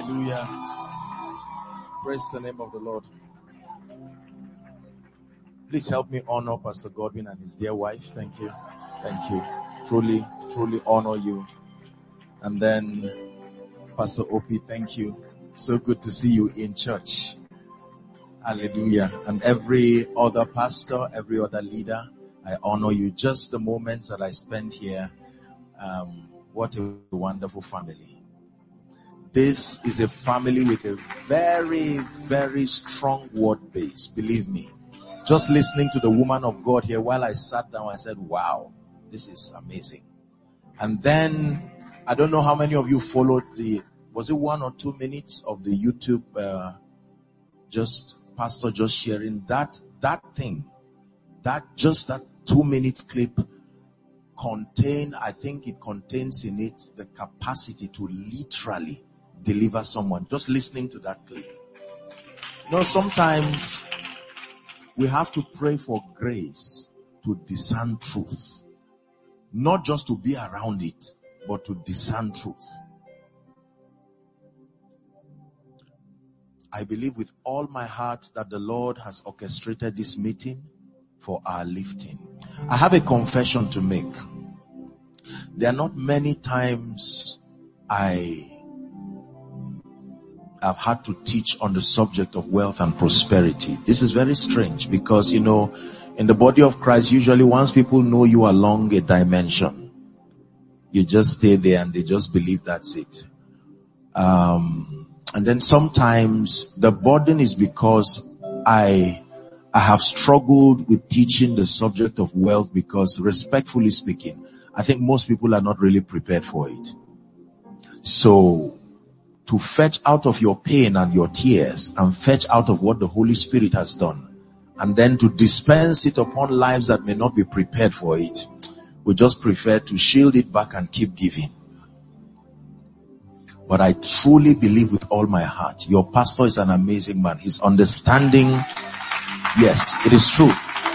Hallelujah. Praise the name of the Lord. Please help me honor Pastor Godwin and his dear wife. Thank you. Thank you. Truly, truly honor you. And then Pastor Opie, thank you. So good to see you in church. Hallelujah. And every other pastor, every other leader, I honor you. Just the moments that I spent here. What a wonderful family. This is a family with a very, very strong word base. Believe me. Just listening to the woman of God here while I sat down, I said, wow, this is amazing. And then, I don't know how many of you followed was it 1 or 2 minutes of the YouTube, pastor just sharing that thing, that 2-minute clip I think it contains in it the capacity to literally deliver someone. Just listening to that clip. Sometimes we have to pray for grace to discern truth. Not just to be around it, but to discern truth. I believe with all my heart that the Lord has orchestrated this meeting for our lifting. I have a confession to make. There are not many times I have had to teach on the subject of wealth and prosperity. This is very strange because, in the body of Christ, usually once people know you along a dimension, you just stay there and they just believe that's it. And then sometimes the burden is because I have struggled with teaching the subject of wealth because, respectfully speaking, I think most people are not really prepared for it. So, to fetch out of your pain and your tears and fetch out of what the Holy Spirit has done, and then to dispense it upon lives that may not be prepared for it, we just prefer to shield it back and keep giving. But I truly believe with all my heart, your pastor is an amazing man. His understanding, yes, it is true.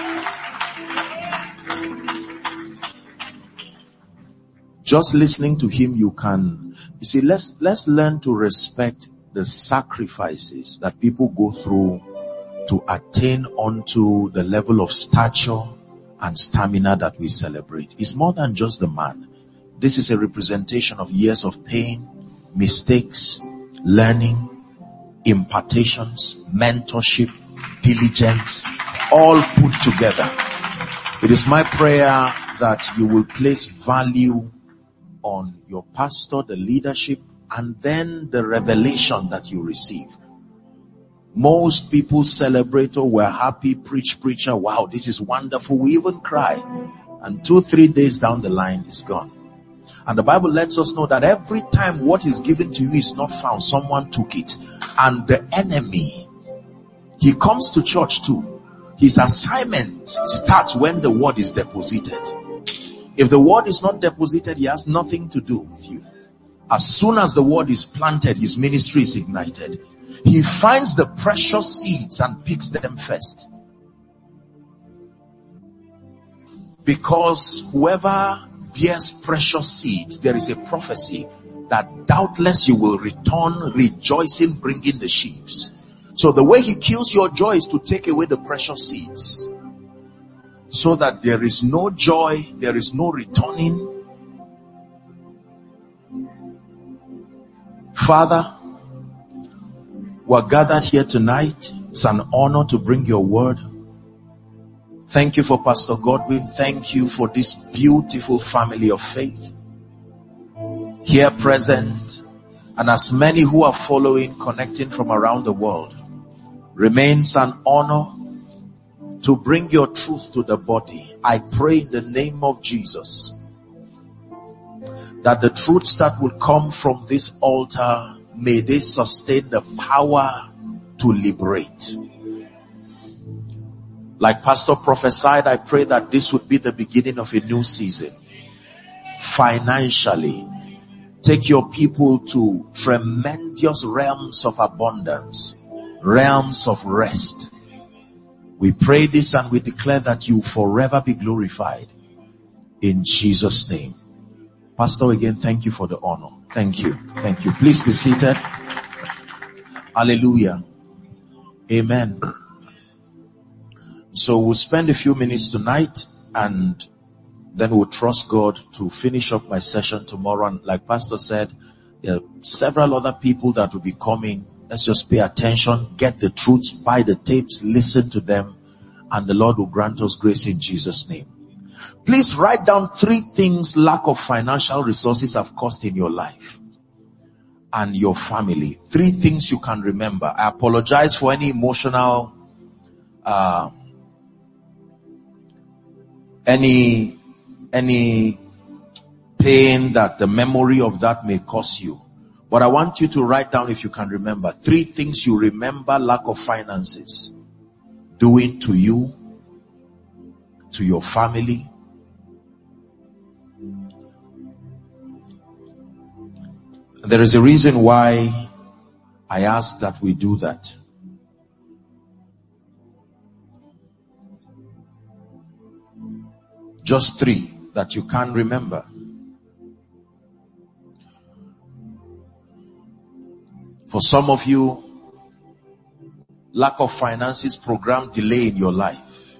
Just listening to him, let's learn to respect the sacrifices that people go through to attain onto the level of stature and stamina that we celebrate. It's more than just the man. This is a representation of years of pain, mistakes, learning, impartations, mentorship, diligence, all put together. It is my prayer that you will place value on your pastor, the leadership, and then the revelation that you receive. Most people celebrate, oh, we're happy, preacher, wow, this is wonderful. We even cry. And 2-3 days down the line, it's gone. And the Bible lets us know that every time what is given to you is not found, someone took it. And the enemy, he comes to church too. His assignment starts when the word is deposited. If the word is not deposited, he has nothing to do with you. As soon as the word is planted, his ministry is ignited. He finds the precious seeds and picks them first. Because whoever bears precious seeds, there is a prophecy that doubtless you will return rejoicing, bringing the sheaves. So the way he kills your joy is to take away the precious seeds, so that there is no joy, there is no returning. Father, we're gathered here tonight. It's an honor to bring your word. Thank you for Pastor Godwin. Thank you for this beautiful family of faith here present, and as many who are following, connecting from around the world. Remains an honor to bring your truth to the body. I pray in the name of Jesus that the truths that will come from this altar, may they sustain the power to liberate. Like Pastor prophesied, I pray that this would be the beginning of a new season. Financially, take your people to tremendous realms of abundance, realms of rest. We pray this and we declare that you forever be glorified. In Jesus' name. Pastor, again, thank you for the honor. Thank you. Thank you. Please be seated. Hallelujah. Amen. So we'll spend a few minutes tonight, and then we'll trust God to finish up my session tomorrow. And like Pastor said, there are several other people that will be coming. Let's just pay attention, get the truths, buy the tapes, listen to them, and the Lord will grant us grace in Jesus' name. Please write down 3 things lack of financial resources have cost in your life and your family. 3 things you can remember. I apologize for any emotional, any pain that the memory of that may cause you. But I want you to write down, if you can remember, 3 things you remember lack of finances doing to you, to your family. There is a reason why I ask that we do that. Just 3 that you can remember. For some of you, lack of finances program delay in your life.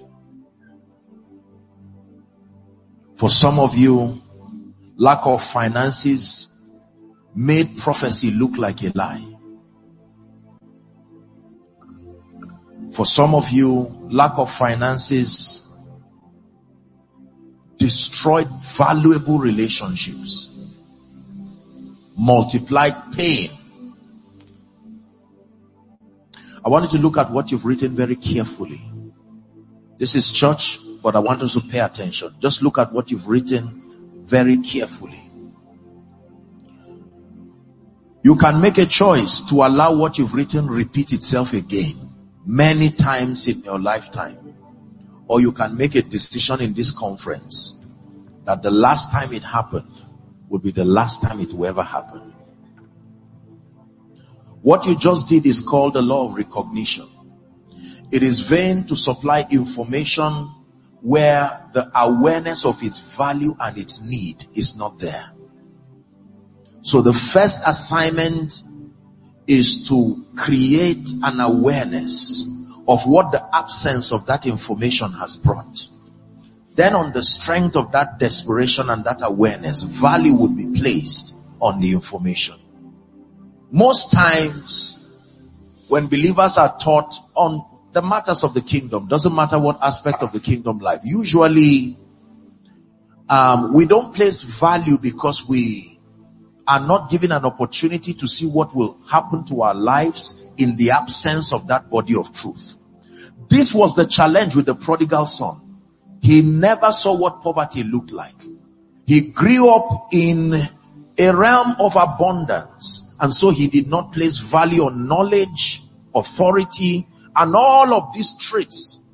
For some of you, lack of finances made prophecy look like a lie. For some of you, lack of finances destroyed valuable relationships, multiplied pain. I want you to look at what you've written very carefully. This is church, but I want us to pay attention. Just look at what you've written very carefully. You can make a choice to allow what you've written repeat itself again many times in your lifetime. Or you can make a decision in this conference that the last time it happened would be the last time it will ever happen. What you just did is called the law of recognition. It is vain to supply information where the awareness of its value and its need is not there. So the first assignment is to create an awareness of what the absence of that information has brought. Then on the strength of that desperation and that awareness, value would be placed on the information. Most times when believers are taught on the matters of the kingdom, doesn't matter what aspect of the kingdom life, usually we don't place value because we are not given an opportunity to see what will happen to our lives in the absence of that body of truth. This was the challenge with the prodigal son. He never saw what poverty looked like. He grew up in a realm of abundance, and so he did not place value on knowledge, authority, and all of these traits.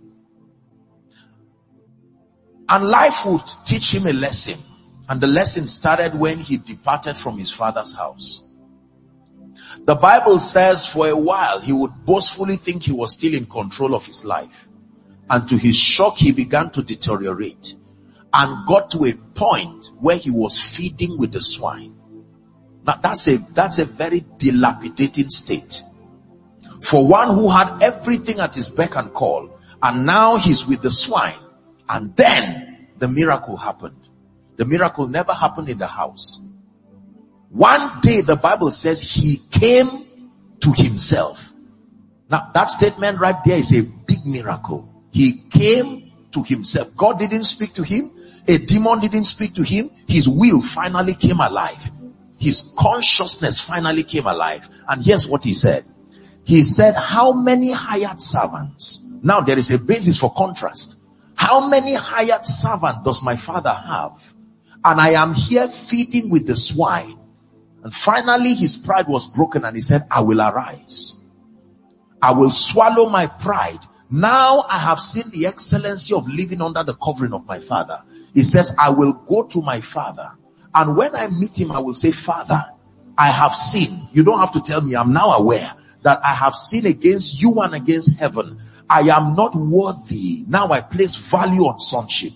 And life would teach him a lesson. And the lesson started when he departed from his father's house. The Bible says for a while he would boastfully think he was still in control of his life. And to his shock, he began to deteriorate and got to a point where he was feeding with the swine. Now that's a very dilapidating state. For one who had everything at his beck and call, and now he's with the swine. And then the miracle happened. The miracle never happened in the house. One day the Bible says he came to himself. Now that statement right there is a big miracle. He came to himself. God didn't speak to him. A demon didn't speak to him. His will finally came alive. His consciousness finally came alive. And here's what he said. He said, how many hired servants? Now there is a basis for contrast. How many hired servants does my father have? And I am here feeding with the swine. And finally his pride was broken and he said, I will arise. I will swallow my pride. Now I have seen the excellency of living under the covering of my father. He says, I will go to my father. And when I meet him, I will say, Father, I have sinned. You don't have to tell me. I'm now aware that I have sinned against you and against heaven. I am not worthy. Now I place value on sonship.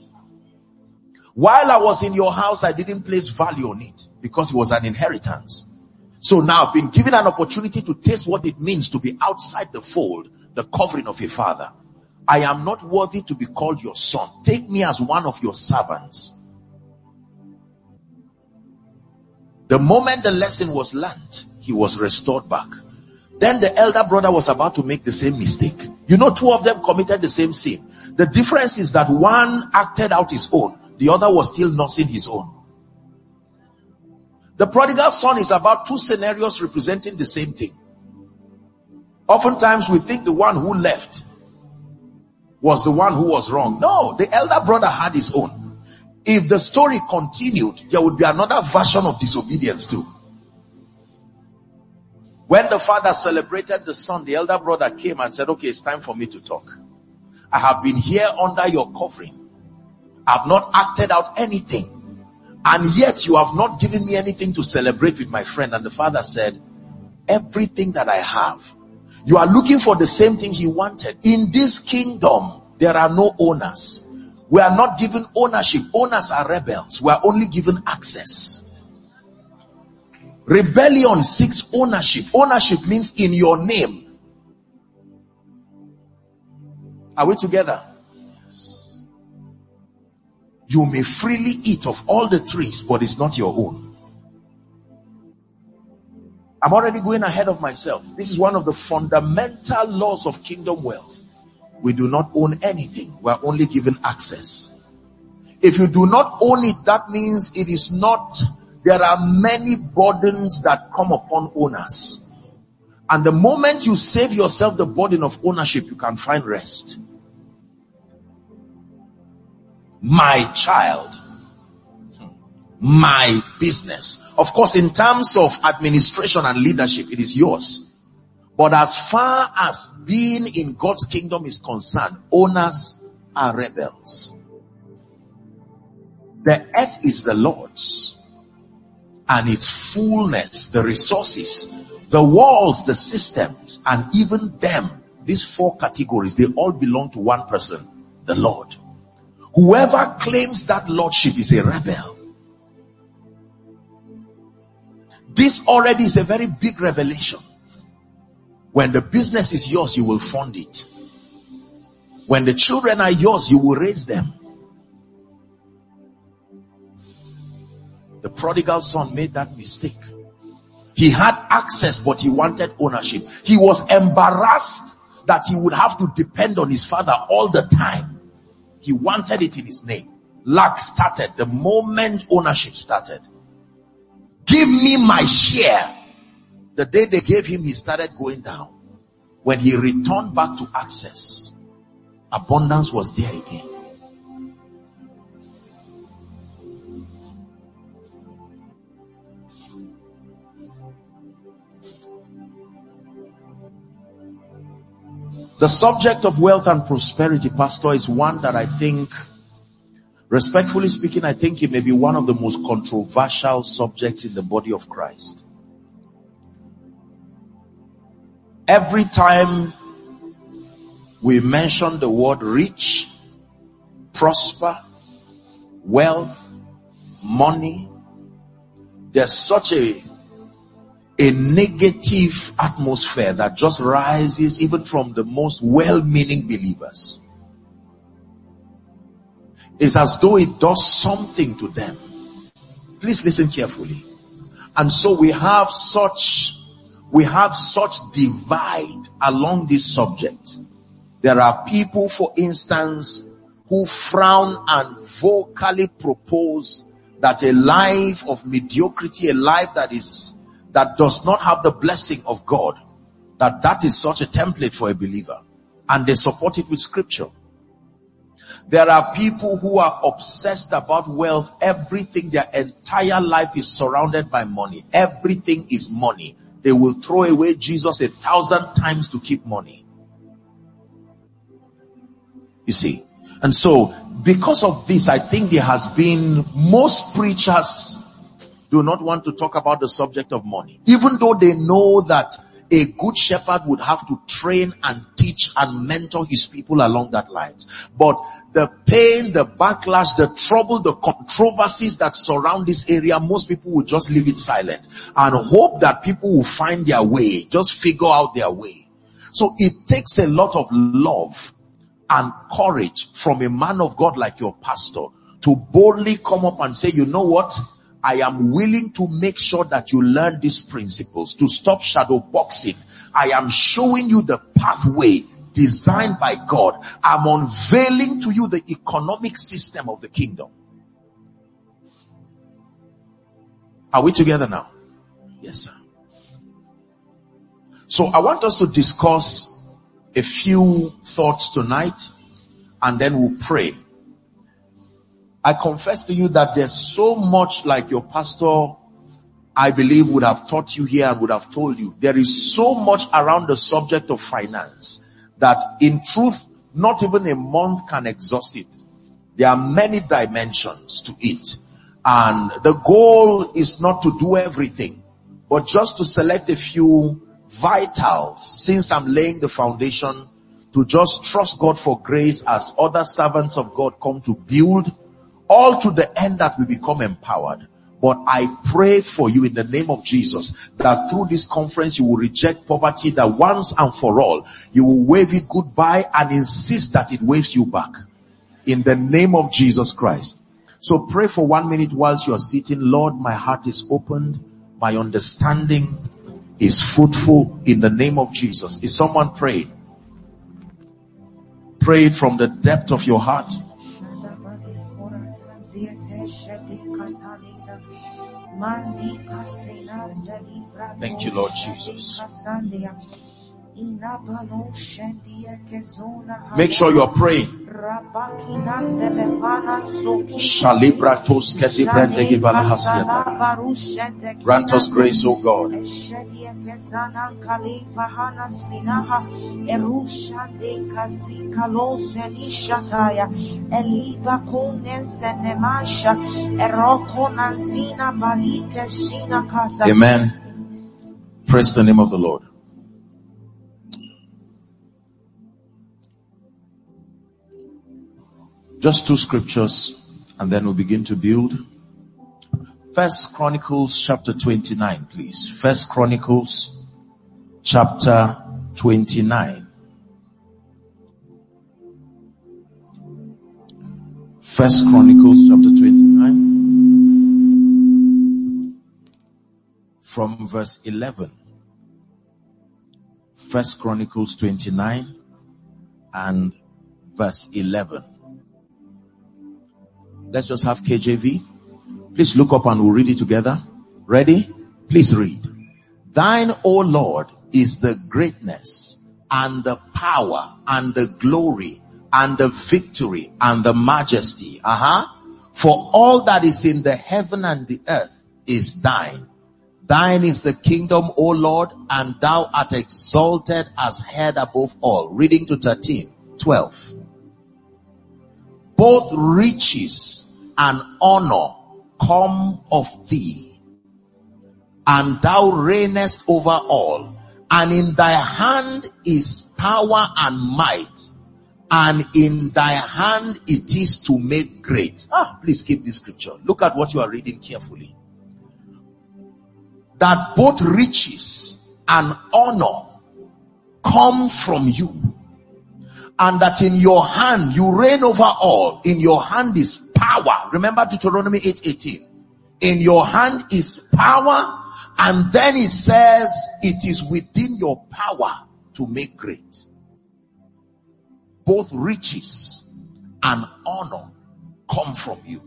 While I was in your house, I didn't place value on it because it was an inheritance. So now I've been given an opportunity to taste what it means to be outside the fold, the covering of a father. I am not worthy to be called your son. Take me as one of your servants. The moment the lesson was learned, he was restored back. Then the elder brother was about to make the same mistake. You know, two of them committed the same sin. The difference is that one acted out his own. The other was still nursing his own. The prodigal son is about two scenarios representing the same thing. Oftentimes we think the one who left was the one who was wrong. No, the elder brother had his own. If the story continued, there would be another version of disobedience too. When the father celebrated the son, the elder brother came and said, okay, it's time for me to talk. I have been here under your covering. I've not acted out anything. And yet you have not given me anything to celebrate with my friend. And the father said, everything that I have. You are looking for the same thing he wanted. In this kingdom, there are no owners. We are not given ownership. Owners are rebels. We are only given access. Rebellion seeks ownership. Ownership means in your name. Are we together? You may freely eat of all the trees, but it's not your own. I'm already going ahead of myself. This is one of the fundamental laws of kingdom wealth. We do not own anything. We are only given access. If you do not own it, that means it is not, there are many burdens that come upon owners. And the moment you save yourself the burden of ownership, you can find rest. My child, my business. Of course, in terms of administration and leadership, it is yours. But as far as being in God's kingdom is concerned, owners are rebels. The earth is the Lord's, and its fullness, the resources, the walls, the systems, and even them, these four categories, they all belong to one person, the Lord. Whoever claims that lordship is a rebel. This already is a very big revelation. When the business is yours, you will fund it. When the children are yours, you will raise them. The prodigal son made that mistake. He had access, but he wanted ownership. He was embarrassed that he would have to depend on his father all the time. He wanted it in his name. Lack started the moment ownership started. Give me my share. The day they gave him, he started going down. When he returned back to access, abundance was there again. The subject of wealth and prosperity, Pastor, is one that I think, respectfully speaking, I think it may be one of the most controversial subjects in the body of Christ. Every time we mention the word rich, prosper, wealth, money, there's such a negative atmosphere that just rises even from the most well-meaning believers. It's as though it does something to them. Please listen carefully. And so we have such divide along this subject. There are people, for instance, who frown and vocally propose that a life of mediocrity, a life that does not have the blessing of God, that is such a template for a believer. And they support it with scripture. There are people who are obsessed about wealth. Everything, their entire life is surrounded by money. Everything is money. They will throw away Jesus 1,000 times to keep money. You see. And so, because of this, I think there has been, most preachers do not want to talk about the subject of money. Even though they know that A good shepherd would have to train and teach and mentor his people along that lines. But the pain, the backlash, the trouble, the controversies that surround this area, most people will just leave it silent and hope that people will find their way, just figure out their way. So it takes a lot of love and courage from a man of God like your pastor to boldly come up and say, you know what? I am willing to make sure that you learn these principles, to stop shadow boxing. I am showing you the pathway designed by God. I'm unveiling to you the economic system of the kingdom. Are we together now? Yes, sir. So I want us to discuss a few thoughts tonight, and then we'll pray. I confess to you that there's so much, like your pastor, I believe, would have taught you here and would have told you. There is so much around the subject of finance that in truth, not even a month can exhaust it. There are many dimensions to it. And the goal is not to do everything, but just to select a few vitals, since I'm laying the foundation, to just trust God for grace as other servants of God come to build, all to the end that we become empowered. But I pray for you in the name of Jesus that through this conference you will reject poverty, that once and for all you will wave it goodbye and insist that it waves you back in the name of Jesus Christ. So pray for 1 minute whilst you are sitting. Lord, my heart is opened, my understanding is fruitful in the name of Jesus. Is someone praying? Pray it from the depth of your heart. Thank you, Lord Jesus. Make sure you are praying. Grant us grace, O God. Amen. Praise the name of the Lord. Just 2 scriptures and then we'll begin to build. First Chronicles chapter 29, please. First Chronicles chapter 29. First Chronicles chapter 29 from verse 11. First Chronicles 29 and verse 11. Let's just have KJV. Please look up and we'll read it together. Ready? Please read. Thine, O Lord, is the greatness and the power and the glory and the victory and the majesty. For all that is in the heaven and the earth is thine. Thine is the kingdom, O Lord, and thou art exalted as head above all. Reading to 12. Both riches and honor come of thee, and thou reignest over all, and in thy hand is power and might, and in thy hand it is to make great. Please keep this scripture. Look at what you are reading carefully. That both riches and honor come from you, and that in your hand you reign over all. In your hand is power. Remember Deuteronomy 8:18. In your hand is power, and then it says it is within your power to make great. Both riches and honor come from you.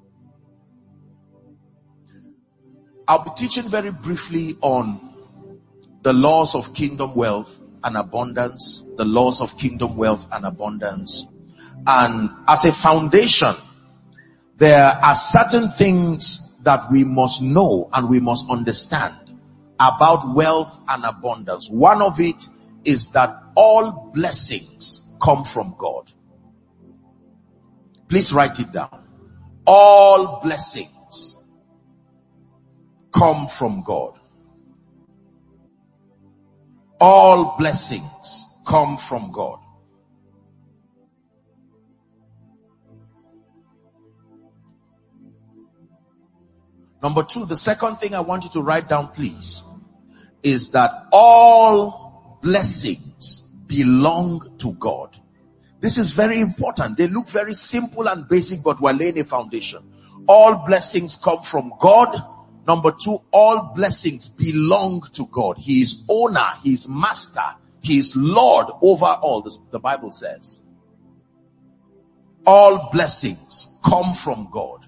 I'll be teaching very briefly on the laws of kingdom wealth and abundance, the laws of kingdom wealth and abundance. And as a foundation, there are certain things that we must know and we must understand about wealth and abundance. One of it is that all blessings come from God. Please write it down. All blessings come from God. All blessings come from God. Number two, the second thing I want you to write down, please, is that all blessings belong to God. This is very important. They look very simple and basic, but we're laying a foundation. All blessings come from God. Number two, all blessings belong to God. He is owner, He is master, He is Lord over all. This, the Bible says. All blessings come from God.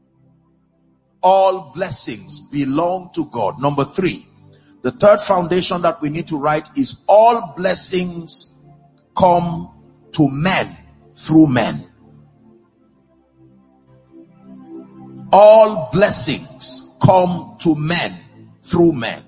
All blessings belong to God. Number three, the third foundation that we need to write is all blessings come to men through men. All blessings come to men through men.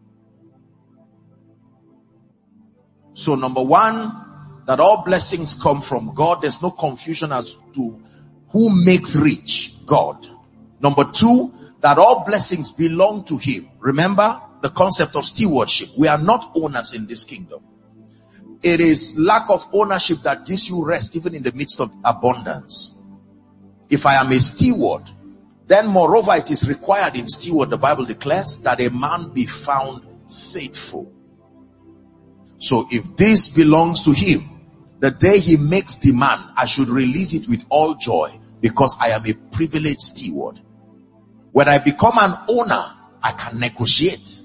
So number one, that all blessings come from God. There's no confusion as to who makes rich. God. Number two, that all blessings belong to Him. Remember the concept of stewardship. We are not owners in this kingdom. It is lack of ownership that gives you rest even in the midst of abundance. If I am a steward, then moreover it is required in steward, the Bible declares, that a man be found faithful. So if this belongs to Him, the day He makes demand, I should release it with all joy because I am a privileged steward. When I become an owner, I can negotiate.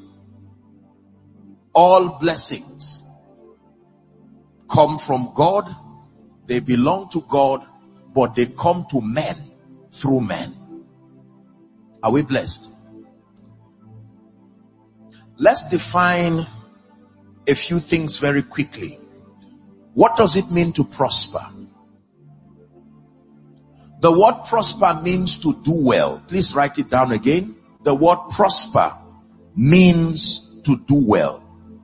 All blessings come from God. They belong to God, but they come to men through men. Are we blessed? Let's define a few things very quickly. What does it mean to prosper? The word prosper means to do well. Please write it down again. The word prosper means to do well.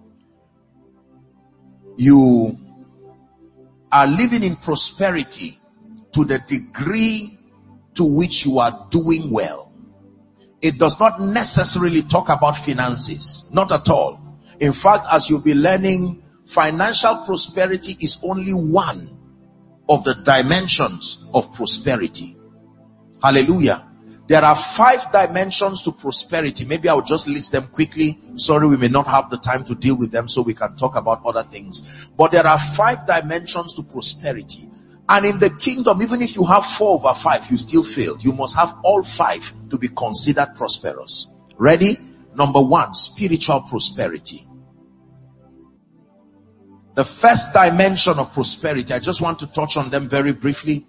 You are living in prosperity to the degree to which you are doing well. It does not necessarily talk about finances. Not at all. In fact, as you'll be learning, financial prosperity is only one of the dimensions of prosperity. Hallelujah. There are 5 dimensions to prosperity. Maybe I'll just list them quickly. Sorry, we may not have the time to deal with them, so we can talk about other things. But there are 5 dimensions to prosperity. And in the kingdom, even if you have 4 over 5, you still failed. You must have all 5 to be considered prosperous. Ready? Number 1, spiritual prosperity. The first dimension of prosperity, I just want to touch on them very briefly.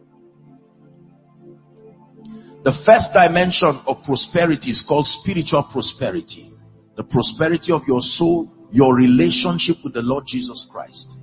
The first dimension of prosperity is called spiritual prosperity. The prosperity of your soul, your relationship with the Lord Jesus Christ.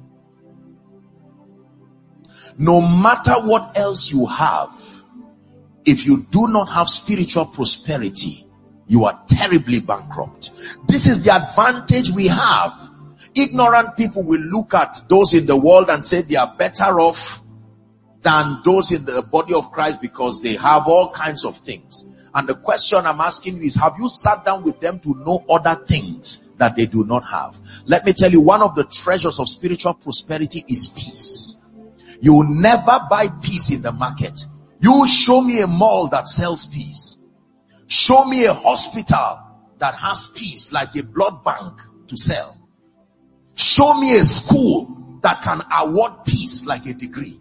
No matter what else you have, if you do not have spiritual prosperity, you are terribly bankrupt. This is the advantage we have. Ignorant people will look at those in the world and say they are better off than those in the body of Christ because they have all kinds of things. And the question I'm asking you is, have you sat down with them to know other things that they do not have? Let me tell you, one of the treasures of spiritual prosperity is peace. You will never buy peace in the market. You show me a mall that sells peace. Show me a hospital that has peace, like a blood bank to sell. Show me a school that can award peace like a degree.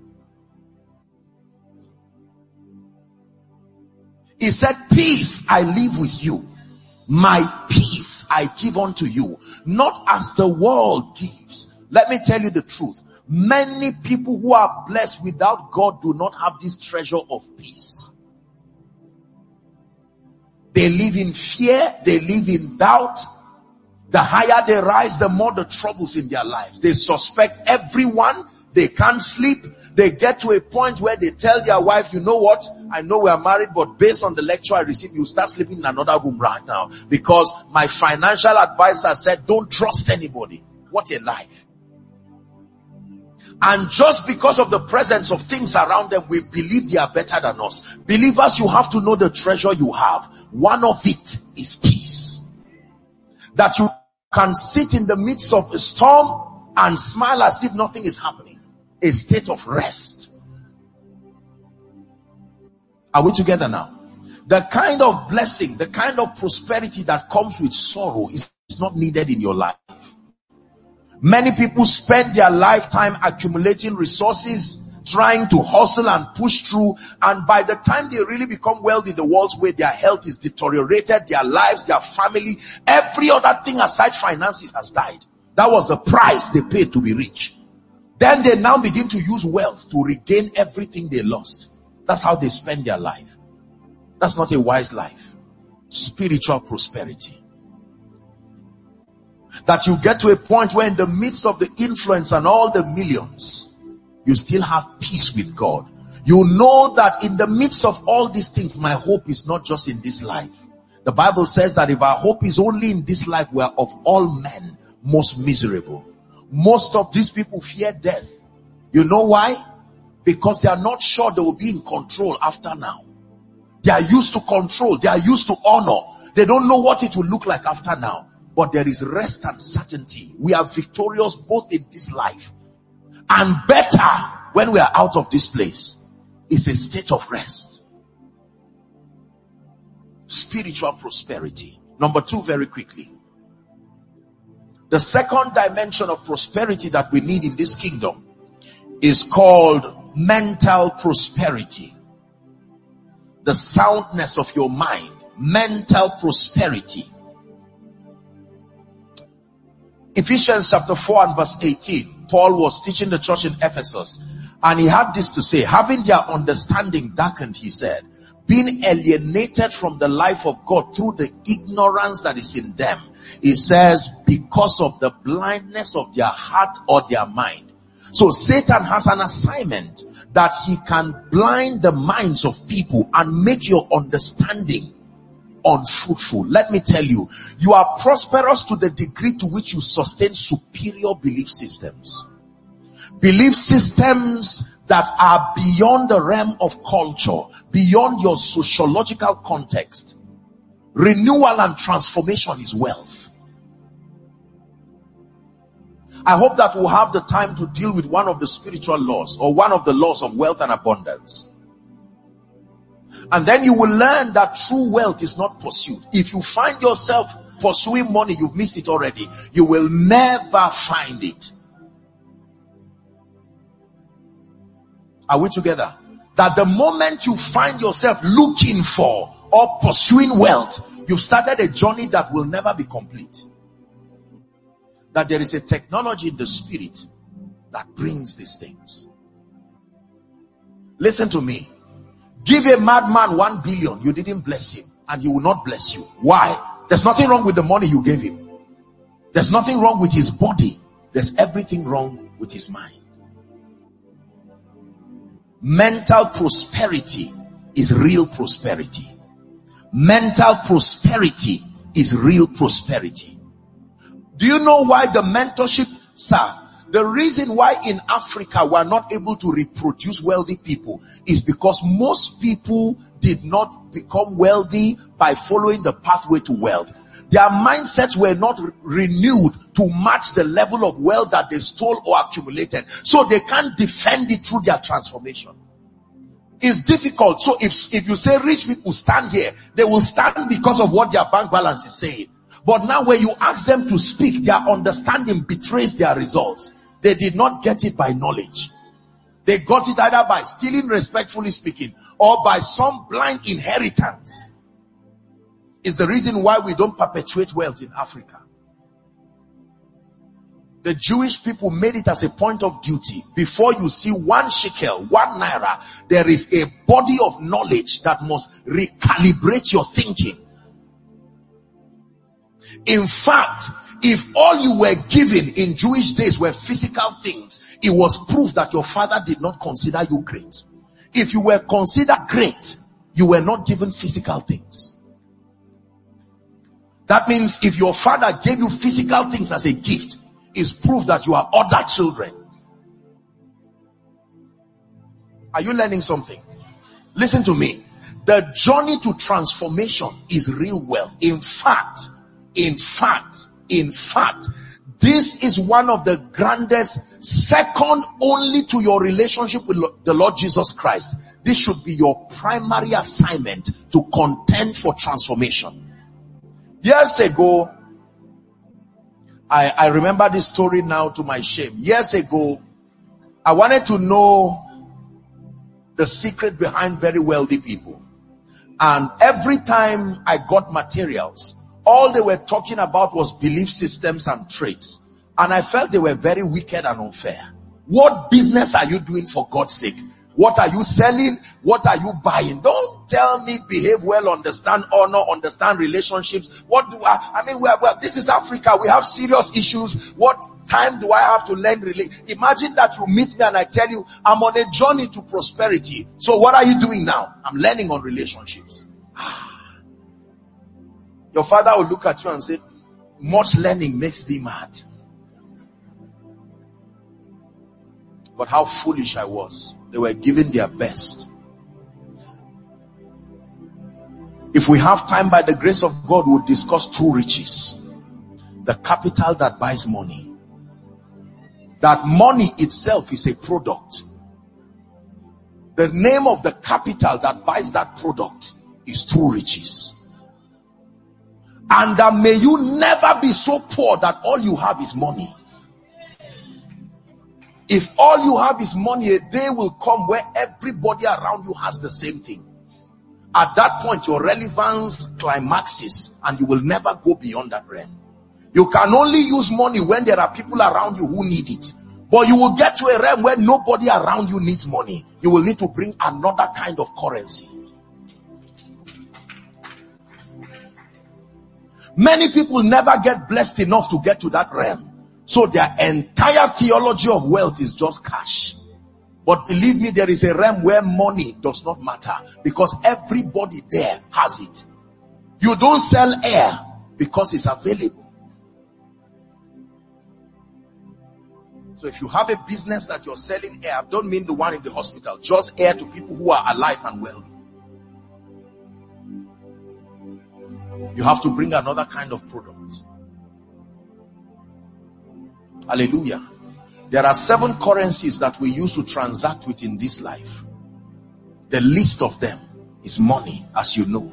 He said, peace I leave with you. My peace I give unto you. Not as the world gives. Let me tell you the truth. Many people who are blessed without God do not have this treasure of peace. They live in fear. They live in doubt. The higher they rise, the more the troubles in their lives. They suspect everyone. They can't sleep. They get to a point where they tell their wife, you know what? I know we are married, but based on the lecture I received, you start sleeping in another room right now. Because my financial advisor said, don't trust anybody. What a life. And just because of the presence of things around them, we believe they are better than us. Believers, you have to know the treasure you have. One of it is peace. That you can sit in the midst of a storm and smile as if nothing is happening. A state of rest. Are we together now? The kind of blessing, the kind of prosperity that comes with sorrow is not needed in your life. Many people spend their lifetime accumulating resources, trying to hustle and push through, and by the time they really become wealthy, the world's way, their health is deteriorated, their lives, their family, every other thing aside finances has died. That was the price they paid to be rich. Then they now begin to use wealth to regain everything they lost. That's how they spend their life. That's not a wise life. Spiritual prosperity. That you get to a point where in the midst of the influence and all the millions, you still have peace with God. You know that in the midst of all these things, my hope is not just in this life. The Bible says that if our hope is only in this life, we are of all men most miserable. Most of these people fear death. You know why? Because they are not sure they will be in control after now. They are used to control. They are used to honor. They don't know what it will look like after now. But there is rest and certainty. We are victorious both in this life and better when we are out of this place. It's a state of rest. Spiritual prosperity. Number 2, very quickly. The second dimension of prosperity that we need in this kingdom is called mental prosperity. The soundness of your mind. Mental prosperity. Ephesians chapter 4 and verse 18. Paul was teaching the church in Ephesus, and he had this to say: having their understanding darkened, he said, being alienated from the life of God through the ignorance that is in them. He says, because of the blindness of their heart or their mind. So Satan has an assignment that he can blind the minds of people and make your understanding unfruitful. Let me tell you, you are prosperous to the degree to which you sustain superior belief systems. Belief systems that are beyond the realm of culture, beyond your sociological context. Renewal and transformation is wealth. I hope that we'll have the time to deal with one of the spiritual laws, or one of the laws of wealth and abundance. And then you will learn that true wealth is not pursued. If you find yourself pursuing money, you've missed it already. You will never find it. Are we together? That the moment you find yourself looking for or pursuing wealth, you've started a journey that will never be complete. That there is a technology in the spirit that brings these things. Listen to me. Give a madman 1 billion, you didn't bless him, and he will not bless you. Why? There's nothing wrong with the money you gave him. There's nothing wrong with his body. There's everything wrong with his mind. Mental prosperity is real prosperity. Mental prosperity is real prosperity. Do you know why the mentorship, sir? The reason why in Africa we are not able to reproduce wealthy people is because most people did not become wealthy by following the pathway to wealth. Their mindsets were not renewed to match the level of wealth that they stole or accumulated. So they can't defend it through their transformation. It's difficult. So if you say rich people stand here, they will stand because of what their bank balance is saying. But now when you ask them to speak, their understanding betrays their results. They did not get it by knowledge. They got it either by stealing, respectfully speaking, or by some blind inheritance. It's the reason why we don't perpetuate wealth in Africa. The Jewish people made it as a point of duty. Before you see 1 shekel, 1 naira, there is a body of knowledge that must recalibrate your thinking. In fact, if all you were given in Jewish days were physical things, it was proof that your father did not consider you great. If you were considered great, you were not given physical things. That means if your father gave you physical things as a gift, it's proof that you are other children. Are you learning something? Listen to me. The journey to transformation is real wealth. In fact, In fact, this is one of the grandest, second only to your relationship with the Lord Jesus Christ. This should be your primary assignment, to contend for transformation. Years ago, I remember this story now to my shame. Years ago, I wanted to know the secret behind very wealthy people. And every time I got materials, all they were talking about was belief systems and traits. And I felt they were very wicked and unfair. What business are you doing, for God's sake? What are you selling? What are you buying? Don't tell me behave well, understand honor, understand relationships. What do I mean, this is Africa. We have serious issues. What time do I have to learn Imagine that you meet me and I tell you, I'm on a journey to prosperity. So what are you doing now? I'm learning on relationships. Your father will look at you and say, much learning makes thee mad. But how foolish I was. They were giving their best. If we have time, by the grace of God, we'll discuss true riches. The capital that buys money. That money itself is a product. The name of the capital that buys that product is true riches. And that may you never be so poor that all you have is money. If all you have is money, a day will come where everybody around you has the same thing. At that point, your relevance climaxes and you will never go beyond that realm. You can only use money when there are people around you who need it. But you will get to a realm where nobody around you needs money. You will need to bring another kind of currency. Many people never get blessed enough to get to that realm. So their entire theology of wealth is just cash. But believe me, there is a realm where money does not matter, because everybody there has it. You don't sell air because it's available. So if you have a business that you're selling air, I don't mean the one in the hospital, just air to people who are alive and wealthy. You have to bring another kind of product. Hallelujah. There are 7 currencies that we use to transact with in this life. The least of them is money, as you know.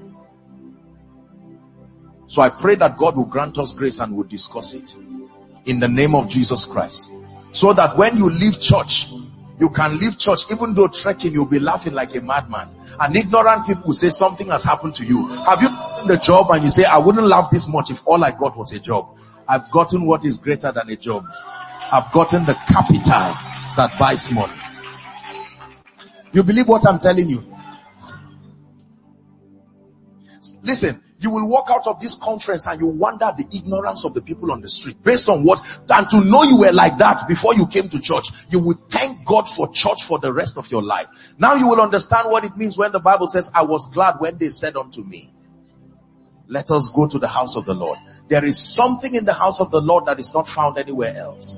So I pray that God will grant us grace and we'll discuss it in the name of Jesus Christ. So that when you leave church, you can leave church, even though trekking, you'll be laughing like a madman. And ignorant people will say something has happened to you. Have you gotten the job and you say, I wouldn't laugh this much if all I got was a job? I've gotten what is greater than a job. I've gotten the capital that buys money. You believe what I'm telling you? Listen, you will walk out of this conference and you wonder the ignorance of the people on the street. Based on what? And to know you were like that before you came to church, you will thank God for church for the rest of your life. Now you will understand what it means when the Bible says, I was glad when they said unto me, let us go to the house of the Lord. There is something in the house of the Lord that is not found anywhere else.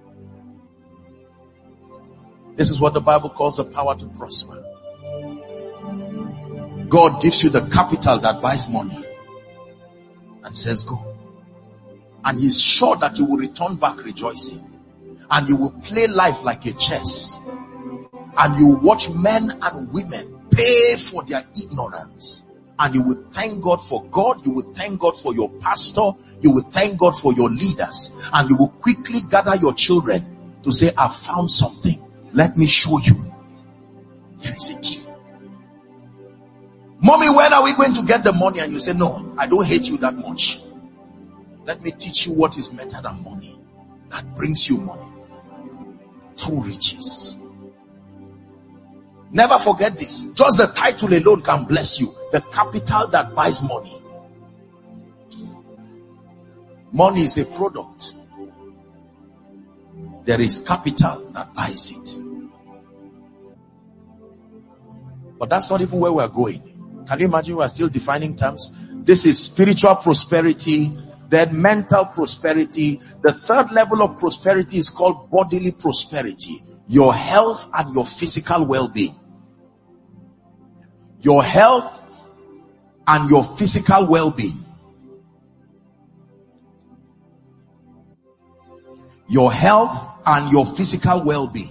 This is what the Bible calls the power to prosper. God gives you the capital that buys money and says go. And he's sure that you will return back rejoicing. And you will play life like a chess. And you will watch men and women pay for their ignorance. And you will thank God for God. You will thank God for your pastor. You will thank God for your leaders. And you will quickly gather your children to say, I've found something. Let me show you. Here is a key. Mommy, when are we going to get the money? And you say, no, I don't hate you that much. Let me teach you what is better than money. That brings you money. True riches. Never forget this. Just the title alone can bless you. The capital that buys money. Money is a product. There is capital that buys it. But that's not even where we're going. Can you imagine we are still defining terms? This is spiritual prosperity, then mental prosperity. The third level of prosperity is called bodily prosperity. Your health and your physical well-being. Your health and your physical well-being. Your health and your physical well-being.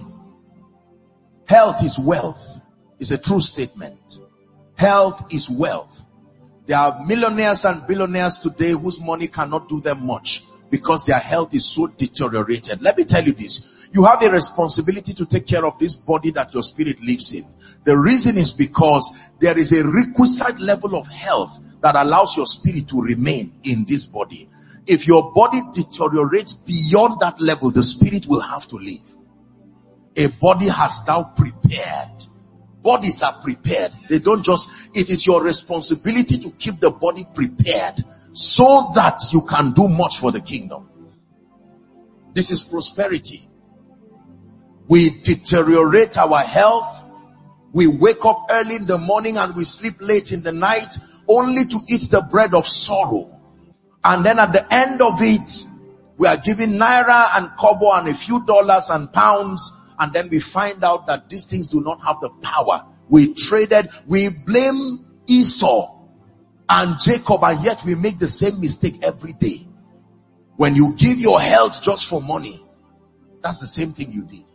Health is wealth. It's a true statement. Health is wealth. There are millionaires and billionaires today whose money cannot do them much because their health is so deteriorated. Let me tell you this. You have a responsibility to take care of this body that your spirit lives in. The reason is because there is a requisite level of health that allows your spirit to remain in this body. If your body deteriorates beyond that level, the spirit will have to leave. A body has thou prepared. Bodies are prepared. They don't just, it is your responsibility to keep the body prepared so that you can do much for the kingdom. This is prosperity. We deteriorate our health. We wake up early in the morning and we sleep late in the night only to eat the bread of sorrow. And then at the end of it, we are given naira and kobo and a few dollars and pounds. And then we find out that these things do not have the power. We traded, we blame Esau and Jacob, and yet we make the same mistake every day. When you give your health just for money, that's the same thing you did.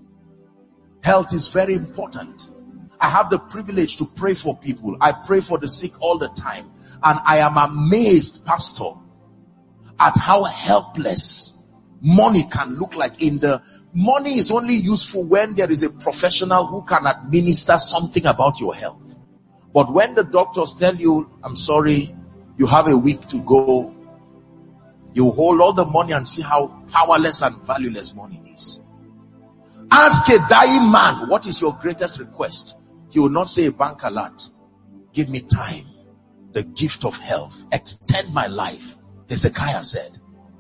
Health is very important. I have the privilege to pray for people. I pray for the sick all the time. And I am amazed, Pastor, at how helpless money can look like. Money is only useful when there is a professional who can administer something about your health. But when the doctors tell you, I'm sorry, you have a week to go, you hold all the money and see how powerless and valueless money is. Ask a dying man, what is your greatest request? He will not say a bank alert. Give me time, the gift of health, extend my life. Hezekiah said.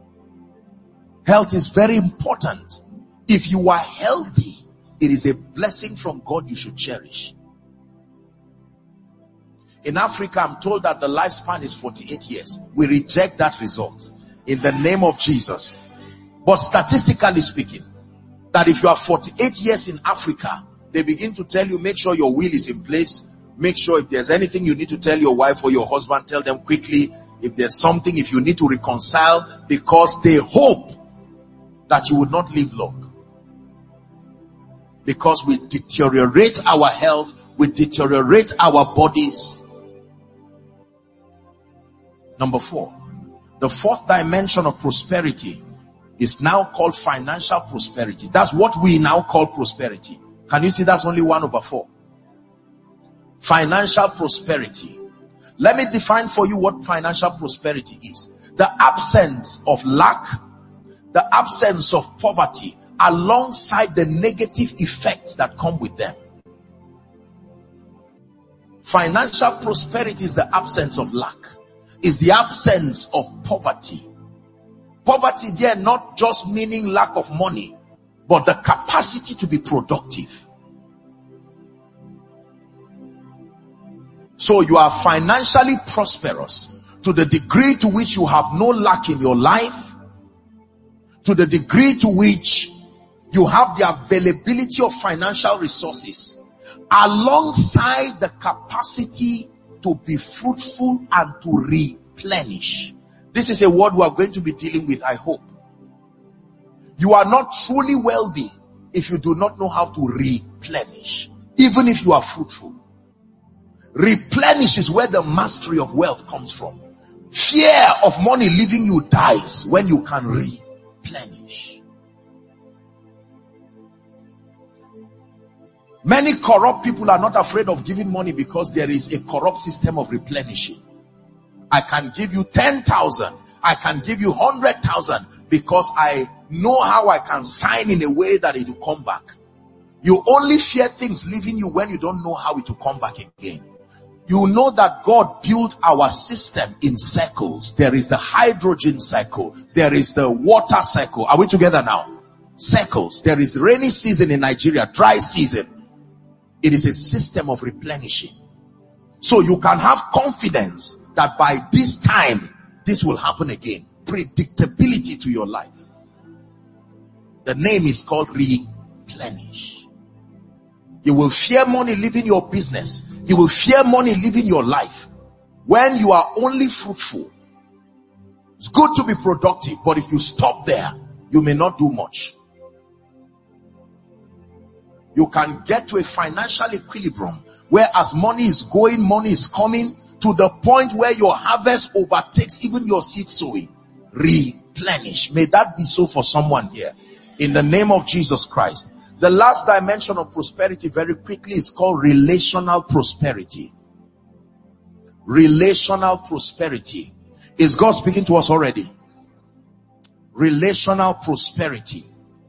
Health is very important. If you are healthy, it is a blessing from God you should cherish. In Africa, I'm told that the lifespan is 48 years. We reject that result in the name of Jesus. But statistically speaking, that if you are 48 years in Africa, they begin to tell you, make sure your will is in place. Make sure if there's anything you need to tell your wife or your husband, tell them quickly. If there's something, if you need to reconcile, because they hope that you would not live long. Because we deteriorate our health, we deteriorate our bodies. Number 4, the fourth dimension of prosperity is now called financial prosperity. That's what we now call prosperity. Can you see that's only 1/4? Financial prosperity. Let me define for you what financial prosperity is. The absence of lack, the absence of poverty, alongside the negative effects that come with them. Financial prosperity is the absence of lack, is the absence of poverty. Poverty there not just meaning lack of money, but the capacity to be productive. So you are financially prosperous to the degree to which you have no lack in your life, to the degree to which you have the availability of financial resources, alongside the capacity to be fruitful and to replenish. This is a word we are going to be dealing with, I hope. You are not truly wealthy if you do not know how to replenish, even if you are fruitful. Replenish is where the mastery of wealth comes from. Fear of money leaving you dies when you can replenish. Many corrupt people are not afraid of giving money because there is a corrupt system of replenishing. I can give you 10,000. I can give you 100,000 because I know how I can sign in a way that it will come back. You only fear things leaving you when you don't know how it will come back again. You know that God built our system in cycles. There is the hydrogen cycle. There is the water cycle. Are we together now? Cycles. There is rainy season in Nigeria, dry season. It is a system of replenishing. So you can have confidence that by this time, this will happen again. Predictability to your life. The name is called replenish. You will fear money leaving your business. You will fear money leaving your life. When you are only fruitful, it's good to be productive, but if you stop there, you may not do much. You can get to a financial equilibrium where as money is going, money is coming, to the point where your harvest overtakes even your seed sowing. Replenish. May that be so for someone here, in the name of Jesus Christ. The last dimension of prosperity, very quickly, is called relational prosperity. Relational prosperity. Is God speaking to us already? Relational prosperity.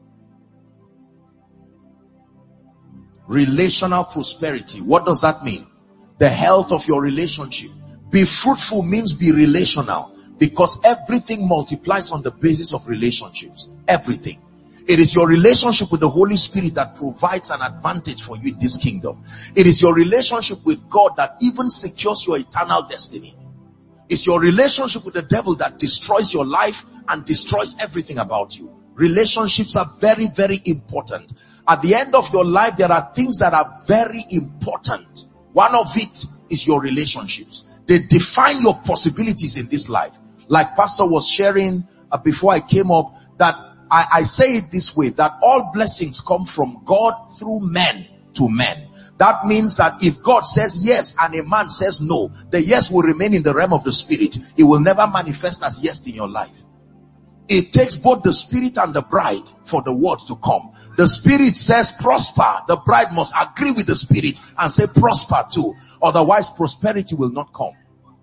Relational prosperity. What does that mean? The health of your relationship. Be fruitful means be relational, because everything multiplies on the basis of relationships. Everything. It is your relationship with the Holy Spirit that provides an advantage for you in this kingdom. It is your relationship with God that even secures your eternal destiny. It's your relationship with the devil that destroys your life and destroys everything about you. Relationships are very, very important. At the end of your life, there are things that are very important. One of it is your relationships. They define your possibilities in this life. Like Pastor was sharing before I came up, that I say it this way, that all blessings come from God through men to men. That means that if God says yes and a man says no, the yes will remain in the realm of the spirit. It will never manifest as yes in your life. It takes both the spirit and the bride for the word to come. The spirit says prosper. The bride must agree with the spirit and say prosper too. Otherwise prosperity will not come.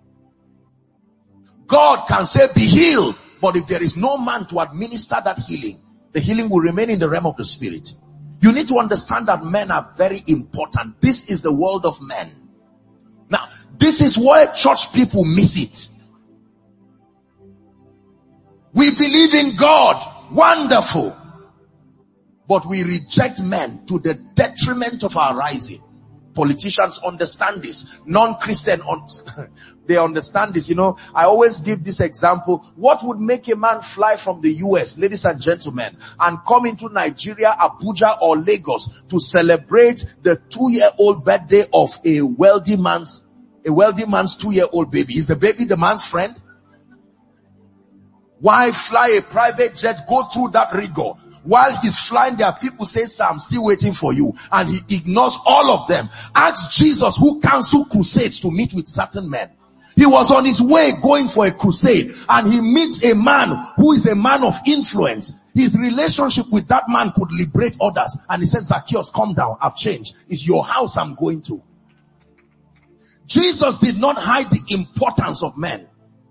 God can say be healed, but if there is no man to administer that healing, the healing will remain in the realm of the spirit. You need to understand that men are very important. This is the world of men. Now, this is where church people miss it. We believe in God. Wonderful. But we reject men to the detriment of our rising. Politicians understand this. Non-Christian, they understand this. You know, I always give this example. What would make a man fly from the US, ladies and gentlemen, and come into Nigeria, Abuja or Lagos to celebrate the 2-year-old birthday of a wealthy man's 2-year-old baby? Is the baby the man's friend? Why fly a private jet, go through that rigor? While he's flying there, people say, sir, I'm still waiting for you. And he ignores all of them. Ask Jesus, who canceled crusades to meet with certain men. He was on his way going for a crusade, and he meets a man who is a man of influence. His relationship with that man could liberate others. And he says, Zacchaeus, come down. I've changed. It's your house I'm going to. Jesus did not hide the importance of men.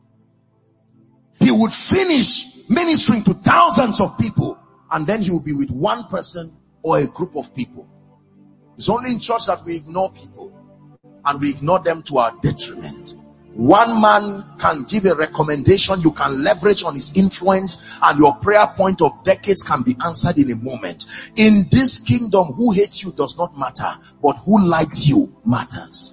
He would finish ministering to thousands of people, and then he will be with one person or a group of people. It's only in church that we ignore people, and we ignore them to our detriment. One man can give a recommendation, you can leverage on his influence, and your prayer point of decades can be answered in a moment. In this kingdom, who hates you does not matter, but who likes you matters.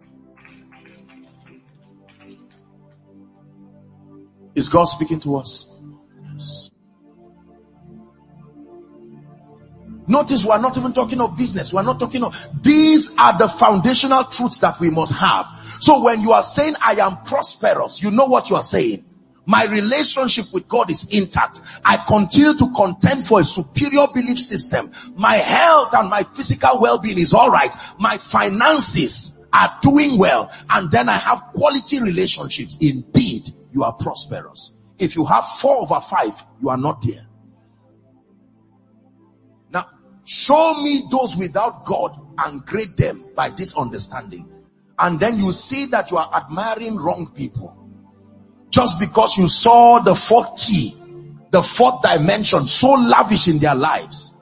Is God speaking to us? Yes. Notice, we are not even talking of business. We are not talking of, these are the foundational truths that we must have. So when you are saying, I am prosperous, you know what you are saying. My relationship with God is intact. I continue to contend for a superior belief system. My health and my physical well-being is alright. My finances are doing well. And then I have quality relationships. Indeed, you are prosperous. If you have 4 over 5, you are not there. Now, show me those without God and grade them by this understanding. And then you see that you are admiring wrong people. Just because you saw the 4th key, the 4th dimension, so lavish in their lives.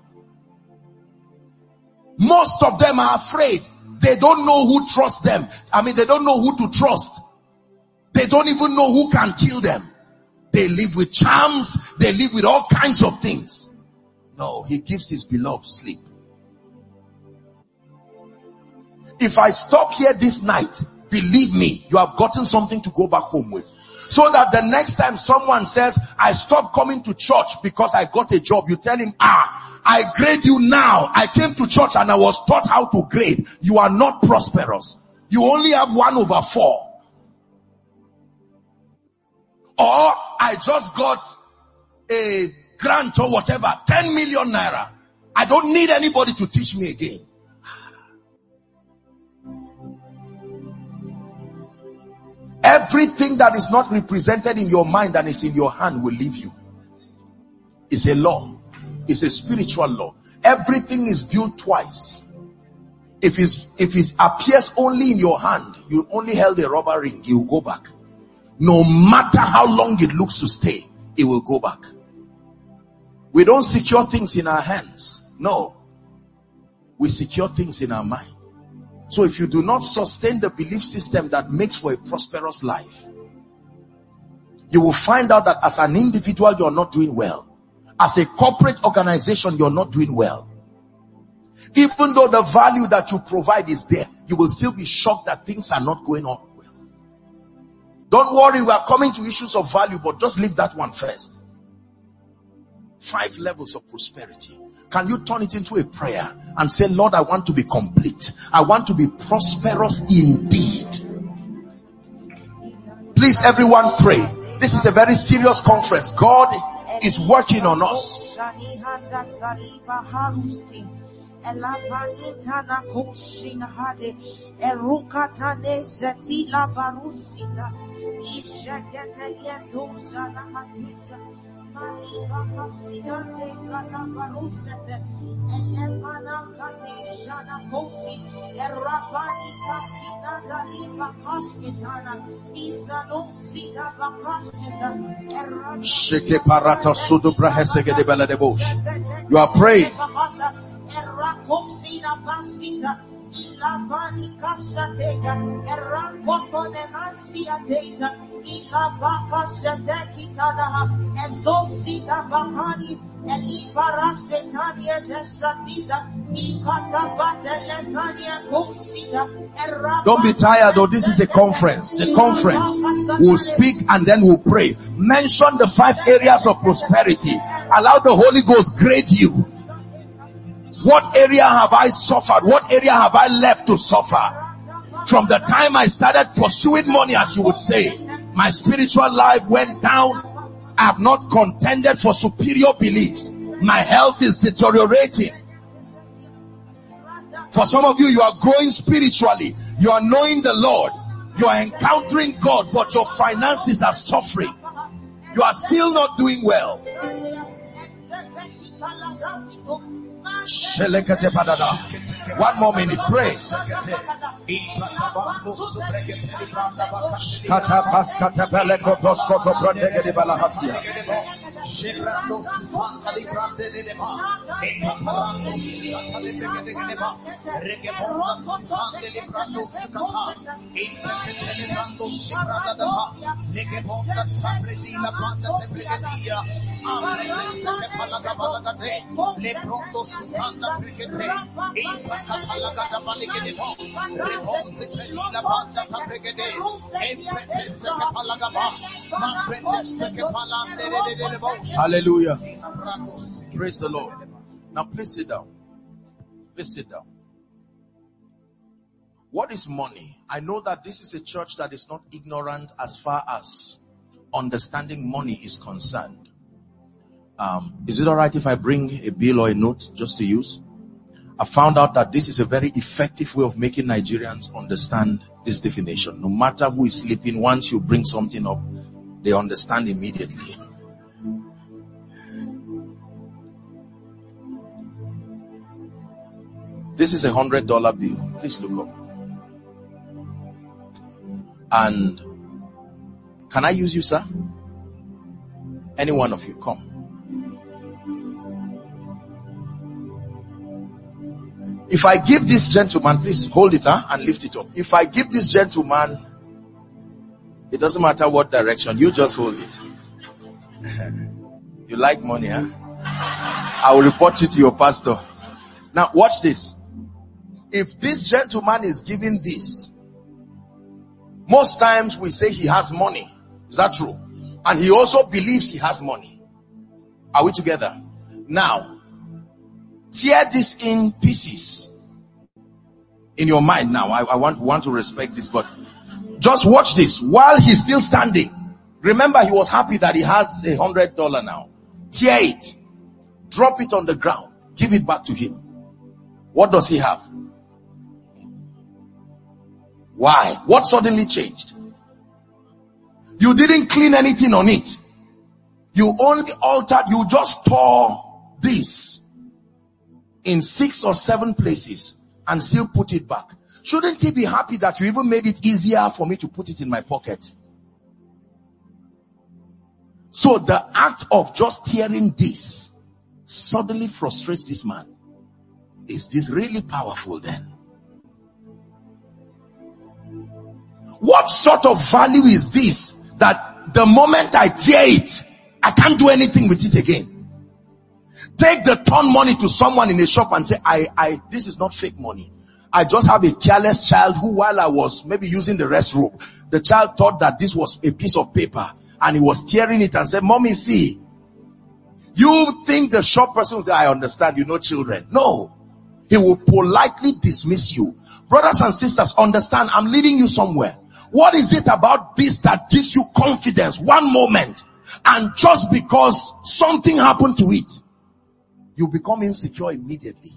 Most of them are afraid. They don't know who trusts them. They don't know who to trust. They don't even know who can kill them. They live with charms. They live with all kinds of things. No, he gives his beloved sleep. If I stop here this night, believe me, you have gotten something to go back home with. So that the next time someone says, I stopped coming to church because I got a job, you tell him, I grade you now. I came to church and I was taught how to grade. You are not prosperous. You only have 1 over 4. Or I just got a grant or whatever, 10 million naira. I don't need anybody to teach me again. Everything that is not represented in your mind and is in your hand will leave you. It's a law. It's a spiritual law. Everything is built twice. If it appears only in your hand, you only held a rubber ring, you will go back. No matter how long it looks to stay, it will go back. We don't secure things in our hands. No. We secure things in our mind. So if you do not sustain the belief system that makes for a prosperous life, you will find out that as an individual, you're not doing well. As a corporate organization, you're not doing well. Even though the value that you provide is there, you will still be shocked that things are not going on well. Don't worry, we are coming to issues of value, but just leave that one first. 5 levels of prosperity. Can you turn it into a prayer and say, Lord, I want to be complete. I want to be prosperous indeed. Please, everyone, pray. This is a very serious conference. God is working on us. You are praying. Don't be tired though. This is a conference. A conference. We'll speak and then we'll pray. Mention the 5 areas of prosperity. Allow the Holy Ghost grade you. What area have I suffered? What area have I left to suffer? From the time I started pursuing money, as you would say, my spiritual life went down. I have not contended for superior beliefs. My health is deteriorating. For some of you, you are growing spiritually. You are knowing the Lord. You are encountering God, but your finances are suffering. You are still not doing well. One more minute, pray. Hallelujah. Praise the Lord. Now please sit down. Please sit down. What is money? I know that this is a church that is not ignorant as far as understanding money is concerned. Is it alright if I bring a bill or a note just to use? I found out that this is a very effective way of making Nigerians understand this definition. No matter who is sleeping, once you bring something up, they understand immediately. This is $100 bill. Please look up. And can I use you, sir? Any one of you, come. If I give this gentleman, please hold it and lift it up. If I give this gentleman, it doesn't matter what direction, you just hold it. You like money, huh? I will report you to your pastor. Now watch this. If this gentleman is giving this, most times we say he has money. Is that true? And he also believes he has money. Are we together? Now, tear this in pieces in your mind now. I want to respect this, but just watch this. While he's still standing, remember he was happy that he has $100 now. tear it, drop it on the ground, give it back to him. What does he have? Why? What suddenly changed? You didn't clean anything on it. You only altered, you just tore this in 6 or 7 places and still put it back. Shouldn't he be happy that you even made it easier for me to put it in my pocket? So the act of just tearing this suddenly frustrates this man. Is this really powerful then? What sort of value is this that the moment I tear it, I can't do anything with it again? Take the torn money to someone in a shop and say, this is not fake money. I just have a careless child who, while I was maybe using the restroom, the child thought that this was a piece of paper and he was tearing it and said, "Mommy, see." You think the shop person will say, "I understand, you know children." No. He will politely dismiss you. Brothers and sisters, understand, I'm leading you somewhere. What is it about this that gives you confidence one moment, and just because something happened to it, you become insecure immediately?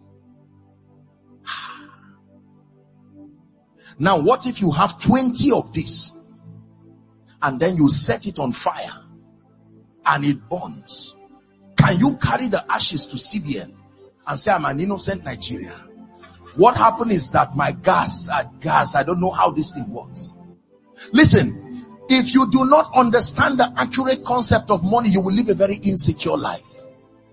Now, what if you have 20 of this and then you set it on fire and it burns? Can you carry the ashes to CBN and say, "I'm an innocent Nigerian"? What happened is that my gas, I don't know how this thing works. Listen, if you do not understand the accurate concept of money, you will live a very insecure life.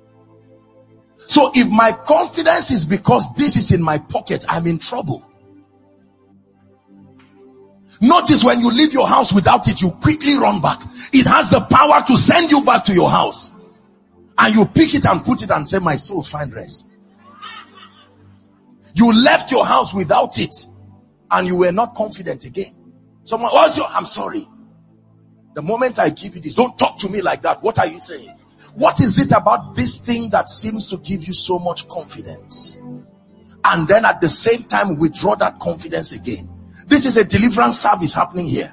So if my confidence is because this is in my pocket, I'm in trouble. Notice when you leave your house without it, you quickly run back. It has the power to send you back to your house. And you pick it and put it and say, "My soul, find rest." You left your house without it and you were not confident again. Someone, I'm sorry. The moment I give you this, don't talk to me like that. What are you saying? What is it about this thing that seems to give you so much confidence? And then at the same time withdraw that confidence again. This is a deliverance service happening here.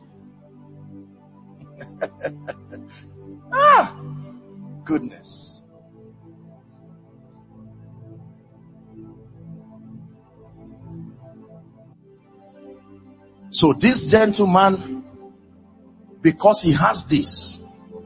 Goodness. So this gentleman, because he has this,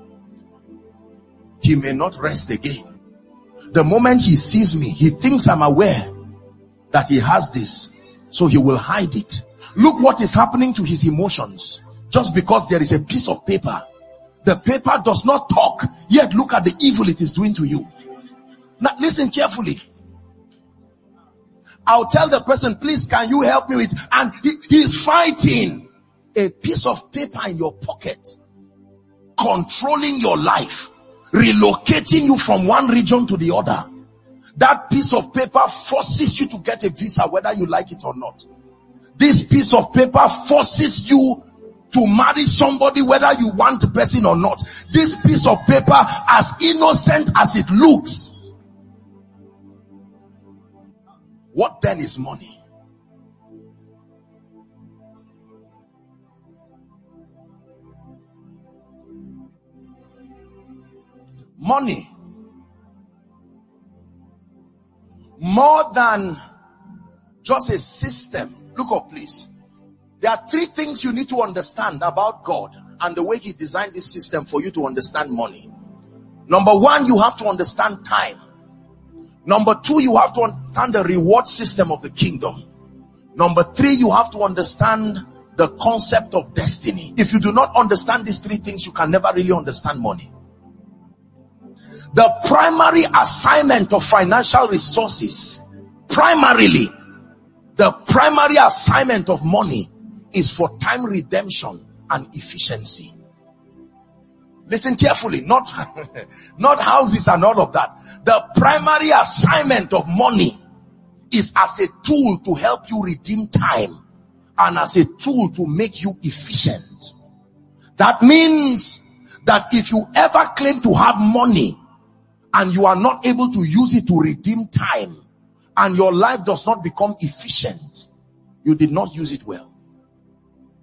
he may not rest again. The moment he sees me, he thinks I'm aware that he has this, so he will hide it. Look what is happening to his emotions. Just because there is a piece of paper, the paper does not talk, yet look at the evil it is doing to you. Now listen carefully. I'll tell the person, "Please, can you help me with," and he's fighting. A piece of paper in your pocket, controlling your life, relocating you from one region to the other. That piece of paper forces you to get a visa whether you like it or not. This piece of paper forces you to marry somebody whether you want the person or not. This piece of paper, as innocent as it looks. What then is money? Money, more than just a system. Look up, please. There are 3 things you need to understand about God and the way he designed this system for you to understand money. Number 1, you have to understand time. Number 2, you have to understand the reward system of the kingdom. Number 3, you have to understand the concept of destiny. If you do not understand these 3 things, you can never really understand money. The primary assignment of financial resources, primarily, the primary assignment of money is for time redemption and efficiency. Listen carefully, not houses and all of that. The primary assignment of money is as a tool to help you redeem time and as a tool to make you efficient. That means that if you ever claim to have money and you are not able to use it to redeem time and your life does not become efficient, you did not use it well.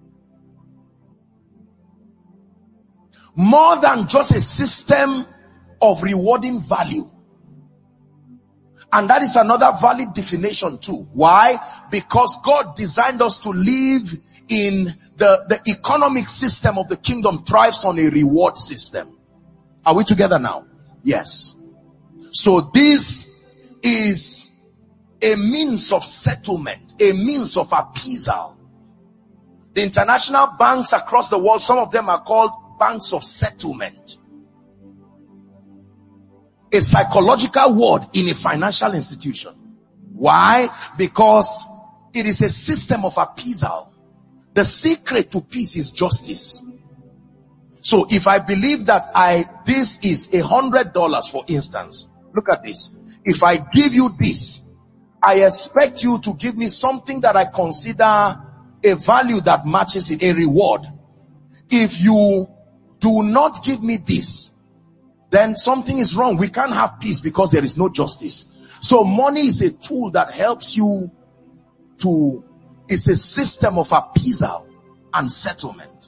More than just a system of rewarding value. And that is another valid definition too. Why? Because God designed us to live in the economic system of the kingdom thrives on a reward system. Are we together now? Yes. So this is a means of settlement, a means of appeasal. The international banks across the world, some of them are called banks of settlement. A psychological word in a financial institution. Why? Because it is a system of appeasal. The secret to peace is justice. So if I believe that this is $100, for instance, look at this. If I give you this, I expect you to give me something that I consider a value that matches it, a reward. If you do not give me this, then something is wrong. We can't have peace because there is no justice. So money is a tool that helps you it's a system of appeasal and settlement.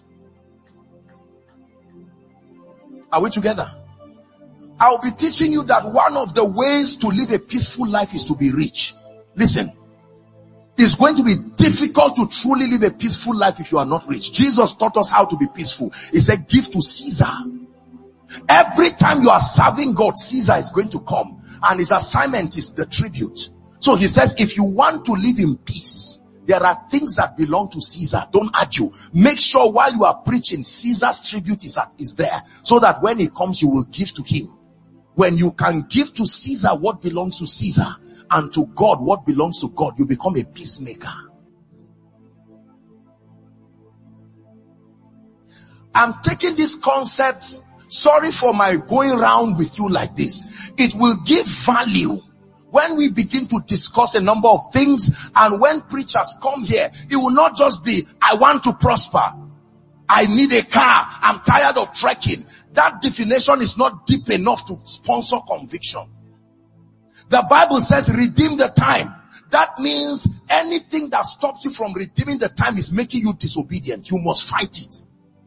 Are we together? I'll be teaching you that one of the ways to live a peaceful life is to be rich. Listen, it's going to be difficult to truly live a peaceful life if you are not rich. Jesus taught us how to be peaceful. He said, give to Caesar. Every time you are serving God, Caesar is going to come, and his assignment is the tribute. So he says, if you want to live in peace, there are things that belong to Caesar. Don't argue. Make sure while you are preaching, Caesar's tribute is there, so that when he comes, you will give to him. When you can give to Caesar what belongs to Caesar, and to God what belongs to God, you become a peacemaker. I'm taking these concepts. Sorry for my going around with you like this. It will give value when we begin to discuss a number of things, and when preachers come here, it will not just be, I want to prosper, I need a car, I'm tired of trekking. That definition is not deep enough to sponsor conviction. The Bible says redeem the time. That means anything that stops you from redeeming the time is making you disobedient. You must fight it.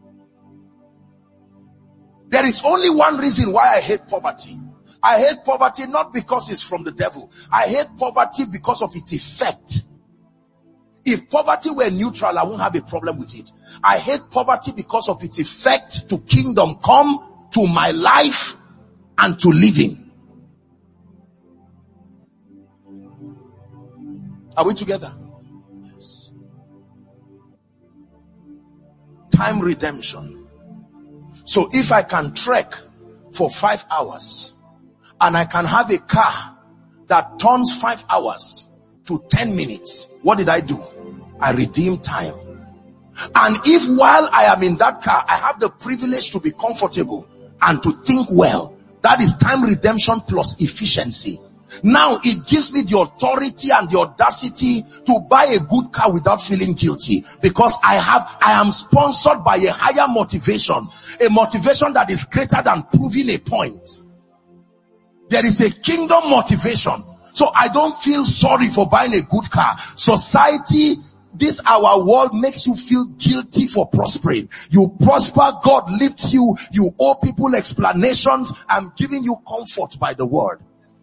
There is only one reason why I hate poverty. I hate poverty not because it's from the devil. I hate poverty because of its effect. If poverty were neutral, I wouldn't have a problem with it. I hate poverty because of its effect to kingdom come, to my life, and to living. Are we together? Yes. Time redemption. So if I can trek for 5 hours, and I can have a car that turns 5 hours to 10 minutes, what did I do? I redeemed time. And if while I am in that car, I have the privilege to be comfortable and to think well, that is time redemption plus efficiency. Now it gives me the authority and the audacity to buy a good car without feeling guilty, because I am sponsored by a higher motivation, a motivation that is greater than proving a point. There is a kingdom motivation. So I don't feel sorry for buying a good car. Society, this our world makes you feel guilty for prospering. You prosper, God lifts you, you owe people explanations. I'm giving you comfort by the word.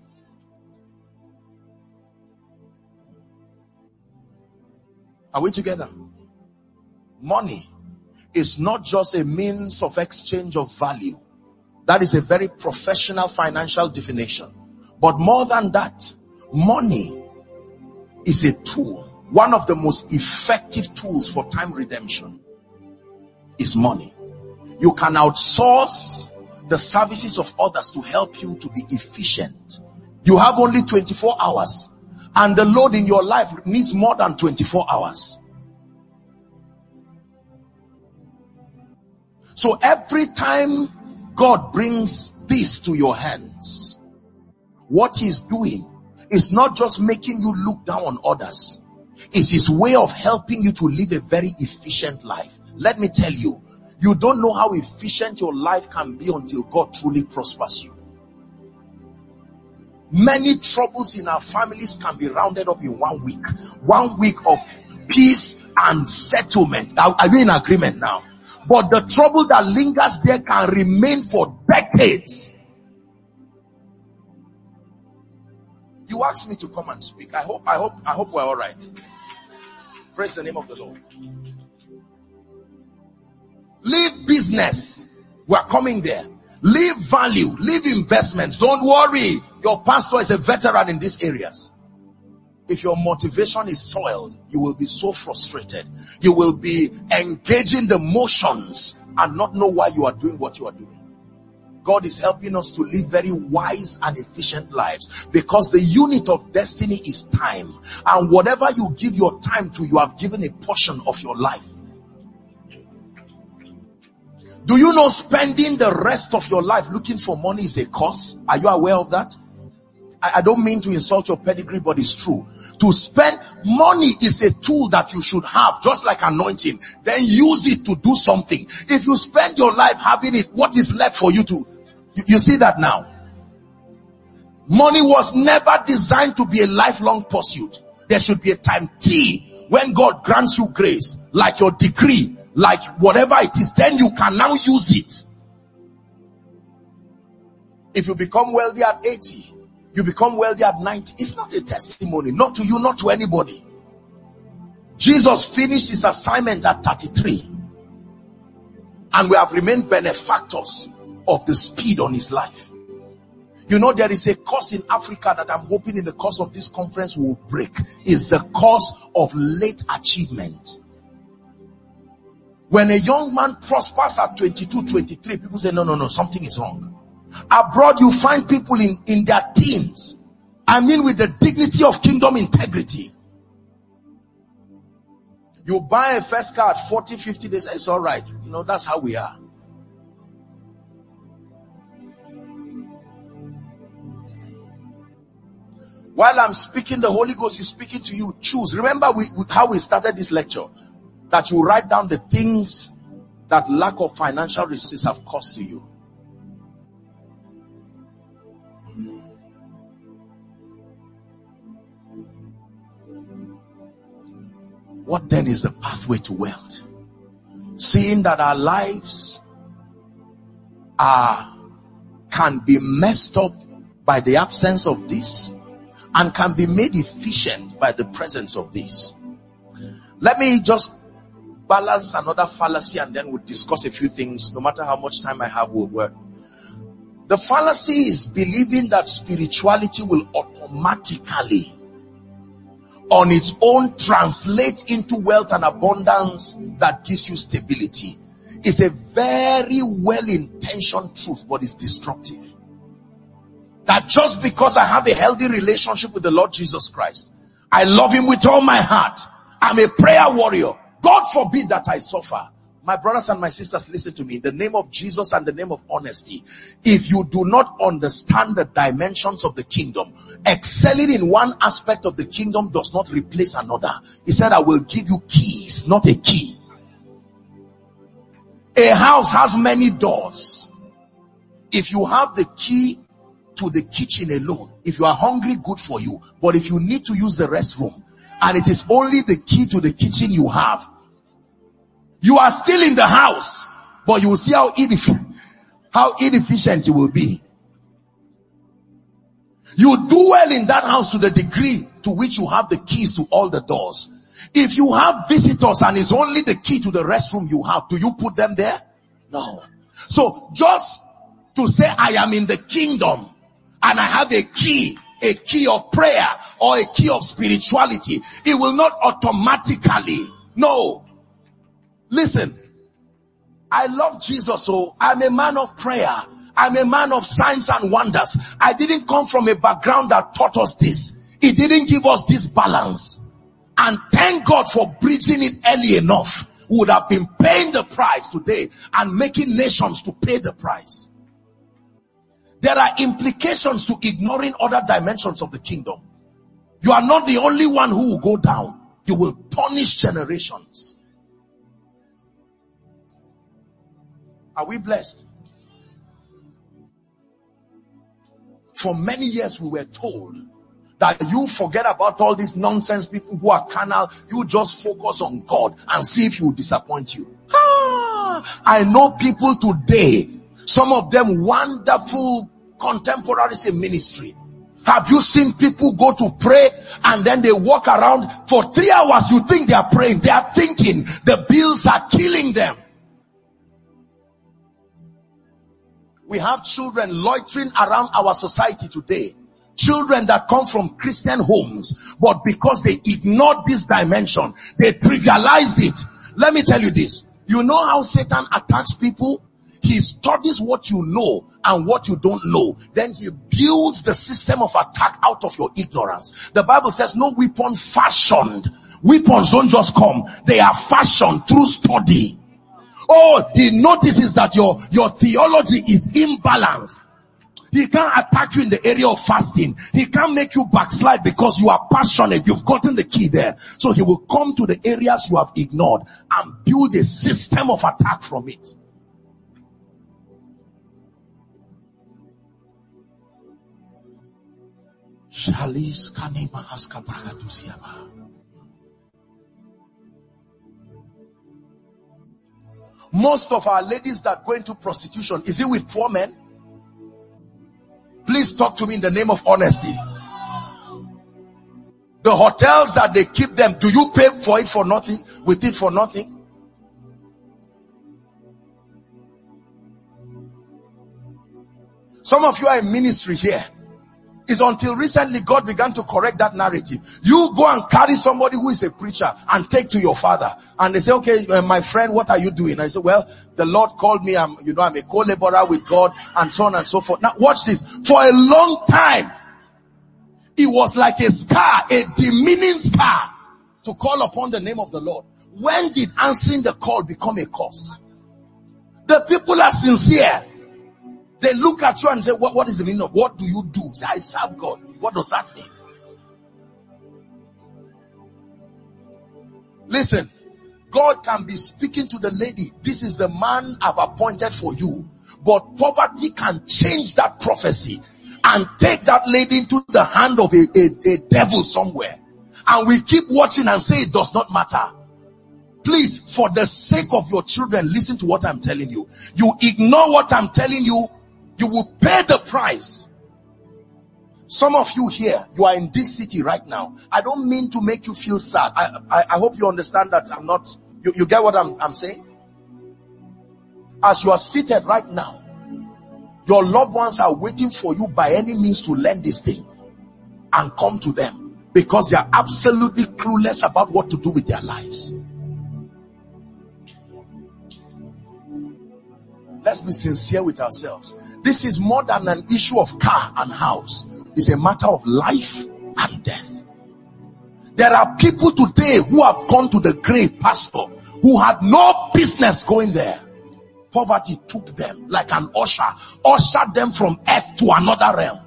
Are we together? Money is not just a means of exchange of value. That is a very professional financial definition. But more than that, money is a tool. One of the most effective tools for time redemption is money. You can outsource the services of others to help you to be efficient. You have only 24 hours, and the load in your life needs more than 24 hours. So every time God brings this to your hands, what he's doing is not just making you look down on others. It's his way of helping you to live a very efficient life. Let me tell you, you don't know how efficient your life can be until God truly prospers you. Many troubles in our families can be rounded up in 1 week. 1 week of peace and settlement. Are you in agreement now? But the trouble that lingers there can remain for decades. You asked me to come and speak. I hope we're all right. Praise the name of the Lord. Leave business. We're coming there. Leave value. Leave investments. Don't worry. Your pastor is a veteran in these areas. If your motivation is soiled, you will be so frustrated. You will be engaging the motions and not know why you are doing what you are doing. God is helping us to live very wise and efficient lives, because the unit of destiny is time. And whatever you give your time to, you have given a portion of your life. Do you know spending the rest of your life looking for money is a curse? Are you aware of that? I don't mean to insult your pedigree, but it's true. To spend money is a tool that you should have, just like anointing. Then use it to do something. If you spend your life having it, what is left for you to? You see that now? Money was never designed to be a lifelong pursuit. There should be a time T when God grants you grace, like your degree, like whatever it is, then you can now use it. If you become wealthy at 80, you become wealthy at 90, it's not a testimony, not to you, not to anybody. Jesus finished his assignment at 33, and we have remained benefactors of the speed on his life. You know, there is a course in Africa that I'm hoping in the course of this conference will break. Is the course of late achievement. When a young man prospers at 22, 23, people say, no, something is wrong. Abroad, you find people in their teens. I mean, with the dignity of kingdom integrity. You buy a first car at 40, 50 days, it's all right. You know, that's how we are. While I'm speaking, the Holy Ghost is speaking to you. Choose. Remember how we started this lecture. That you write down the things that lack of financial resources have cost to you. What then is the pathway to wealth? Seeing that our lives can be messed up by the absence of this, and can be made efficient by the presence of this. Let me just balance another fallacy, and then we'll discuss a few things. No matter how much time I have, will work. The fallacy is believing that spirituality will automatically, on its own, translate into wealth and abundance that gives you stability. It's a very well-intentioned truth, but it's destructive. That just because I have a healthy relationship with the Lord Jesus Christ, I love him with all my heart, I'm a prayer warrior, God forbid that I suffer. My brothers and my sisters, listen to me. In the name of Jesus and the name of honesty, if you do not understand the dimensions of the kingdom, excelling in one aspect of the kingdom does not replace another. He said, I will give you keys, not a key. A house has many doors. If you have the key to the kitchen alone, if you are hungry, good for you. But if you need to use the restroom, and it is only the key to the kitchen you have, you are still in the house, but you will see how inefficient you will be. You do well in that house to the degree to which you have the keys to all the doors. If you have visitors and it's only the key to the restroom you have, do you put them there? No. So just to say I am in the kingdom and I have a key of prayer or a key of spirituality, it will not automatically. No. Listen, I love Jesus, so I'm a man of prayer. I'm a man of signs and wonders. I didn't come from a background that taught us this. It didn't give us this balance. And thank God for bridging it early enough. We would have been paying the price today and making nations to pay the price. There are implications to ignoring other dimensions of the kingdom. You are not the only one who will go down. You will punish generations. Are we blessed? For many years we were told that you forget about all these nonsense people who are carnal. You just focus on God and see if he will disappoint you. I know people today, some of them wonderful contemporaries in ministry. Have you seen people go to pray and then they walk around for 3 hours? You think they are praying. They are thinking. The bills are killing them. We have children loitering around our society today. Children that come from Christian homes, but because they ignored this dimension, they trivialized it. Let me tell you this. You know how Satan attacks people? He studies what you know and what you don't know. Then he builds the system of attack out of your ignorance. The Bible says no weapon fashioned. Weapons don't just come. They are fashioned through study. Oh, he notices that your theology is imbalanced. He can't attack you in the area of fasting. He can't make you backslide because you are passionate. You've gotten the key there. So he will come to the areas you have ignored and build a system of attack from it. Most of our ladies that go into prostitution, is it with poor men? Please talk to me in the name of honesty. The hotels that they keep them, do you pay for it for nothing? With it for nothing? Some of you are in ministry here. It's until recently God began to correct that narrative. You go and carry somebody who is a preacher and take to your father. And they say, okay, my friend, what are you doing? And I say, well, the Lord called me. I'm a co-laborer with God and so on and so forth. Now watch this. For a long time, it was like a scar, a demeaning scar to call upon the name of the Lord. When did answering the call become a curse? The people are sincere. They look at you and say, what is the meaning of what do you do? Say, I serve God. What does that mean? Listen, God can be speaking to the lady. This is the man I've appointed for you. But poverty can change that prophecy and take that lady into the hand of a devil somewhere. And we keep watching and say it does not matter. Please, for the sake of your children, listen to what I'm telling you. You ignore what I'm telling you, you will pay the price. Some of you here, you are in this city right now. I don't mean to make you feel sad. I hope you understand that I'm not, you get what I'm saying? As you are seated right now, your loved ones are waiting for you by any means to learn this thing and come to them because they are absolutely clueless about what to do with their lives. Let's be sincere with ourselves. This is more than an issue of car and house. It's a matter of life and death. There are people today who have gone to the grave, pastor, who had no business going there. Poverty took them like an usher, ushered them from earth to another realm.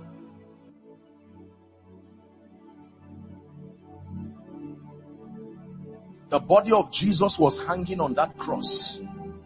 The body of Jesus was hanging on that cross.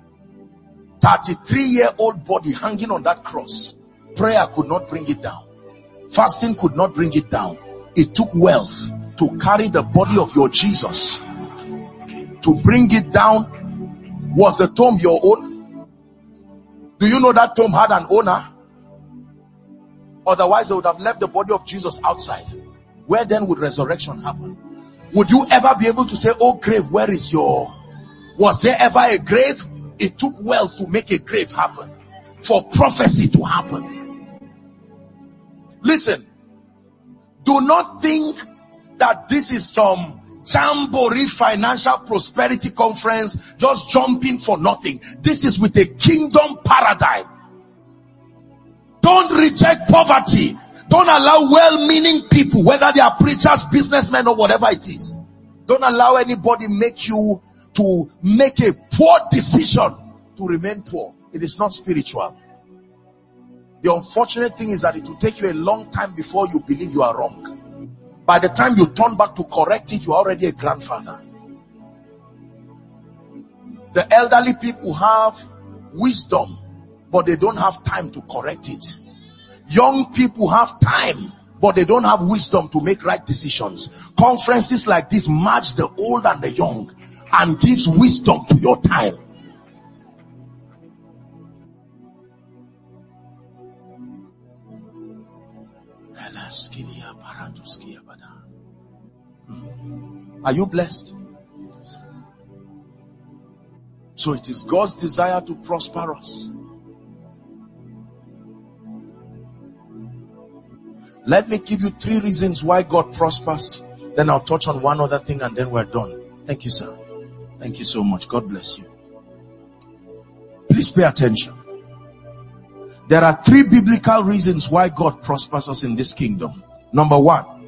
33-year-old body hanging on that cross. Prayer could not bring it down. Fasting could not bring it down. It took wealth to carry the body of your Jesus. To bring it down. Was the tomb your own? Do you know that tomb had an owner? Otherwise they would have left the body of Jesus outside. Where then would resurrection happen? Would you ever be able to say, oh grave, where is your... Was there ever a grave? It took wealth to make a grave happen. For prophecy to happen. Listen. Do not think that this is some jamboree financial prosperity conference just jumping for nothing. This is with a kingdom paradigm. Don't reject poverty. Don't allow well-meaning people, whether they are preachers, businessmen, or whatever it is. Don't allow anybody make you to make a poor decision to remain poor. It is not spiritual. The unfortunate thing is that it will take you a long time before you believe you are wrong. By the time you turn back to correct it, you are already a grandfather. The elderly people have wisdom, but they don't have time to correct it. Young people have time, but they don't have wisdom to make right decisions. Conferences like this merge the old and the young and gives wisdom to your time. Are you blessed? So it is God's desire to prosper us. Let me give you 3 reasons why God prospers. Then I'll touch on one other thing and then we're done. Thank you, sir. Thank you so much. God bless you. Please pay attention. There are 3 biblical reasons why God prospers us in this kingdom. Number 1.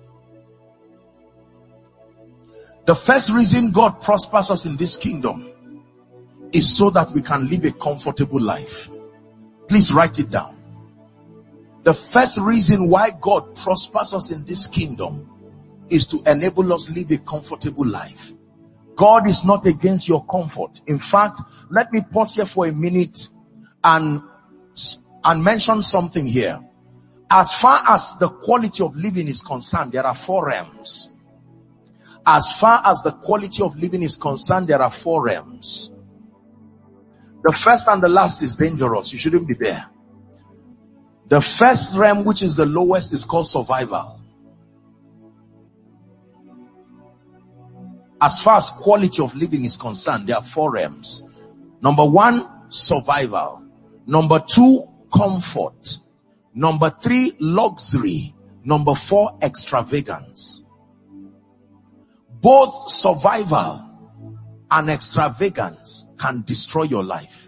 The first reason God prospers us in this kingdom is so that we can live a comfortable life. Please write it down. The first reason why God prospers us in this kingdom is to enable us live a comfortable life. God is not against your comfort. In fact, let me pause here for a minute and mention something here. As far as the quality of living is concerned, there are 4 realms. As far as the quality of living is concerned, there are 4 realms. The first and the last is dangerous. You shouldn't be there. The first realm, which is the lowest, is called survival. As far as quality of living is concerned, there are 4 realms. Number 1, survival. Number 2, comfort. Number 3, luxury. Number 4, extravagance. Both survival and extravagance can destroy your life.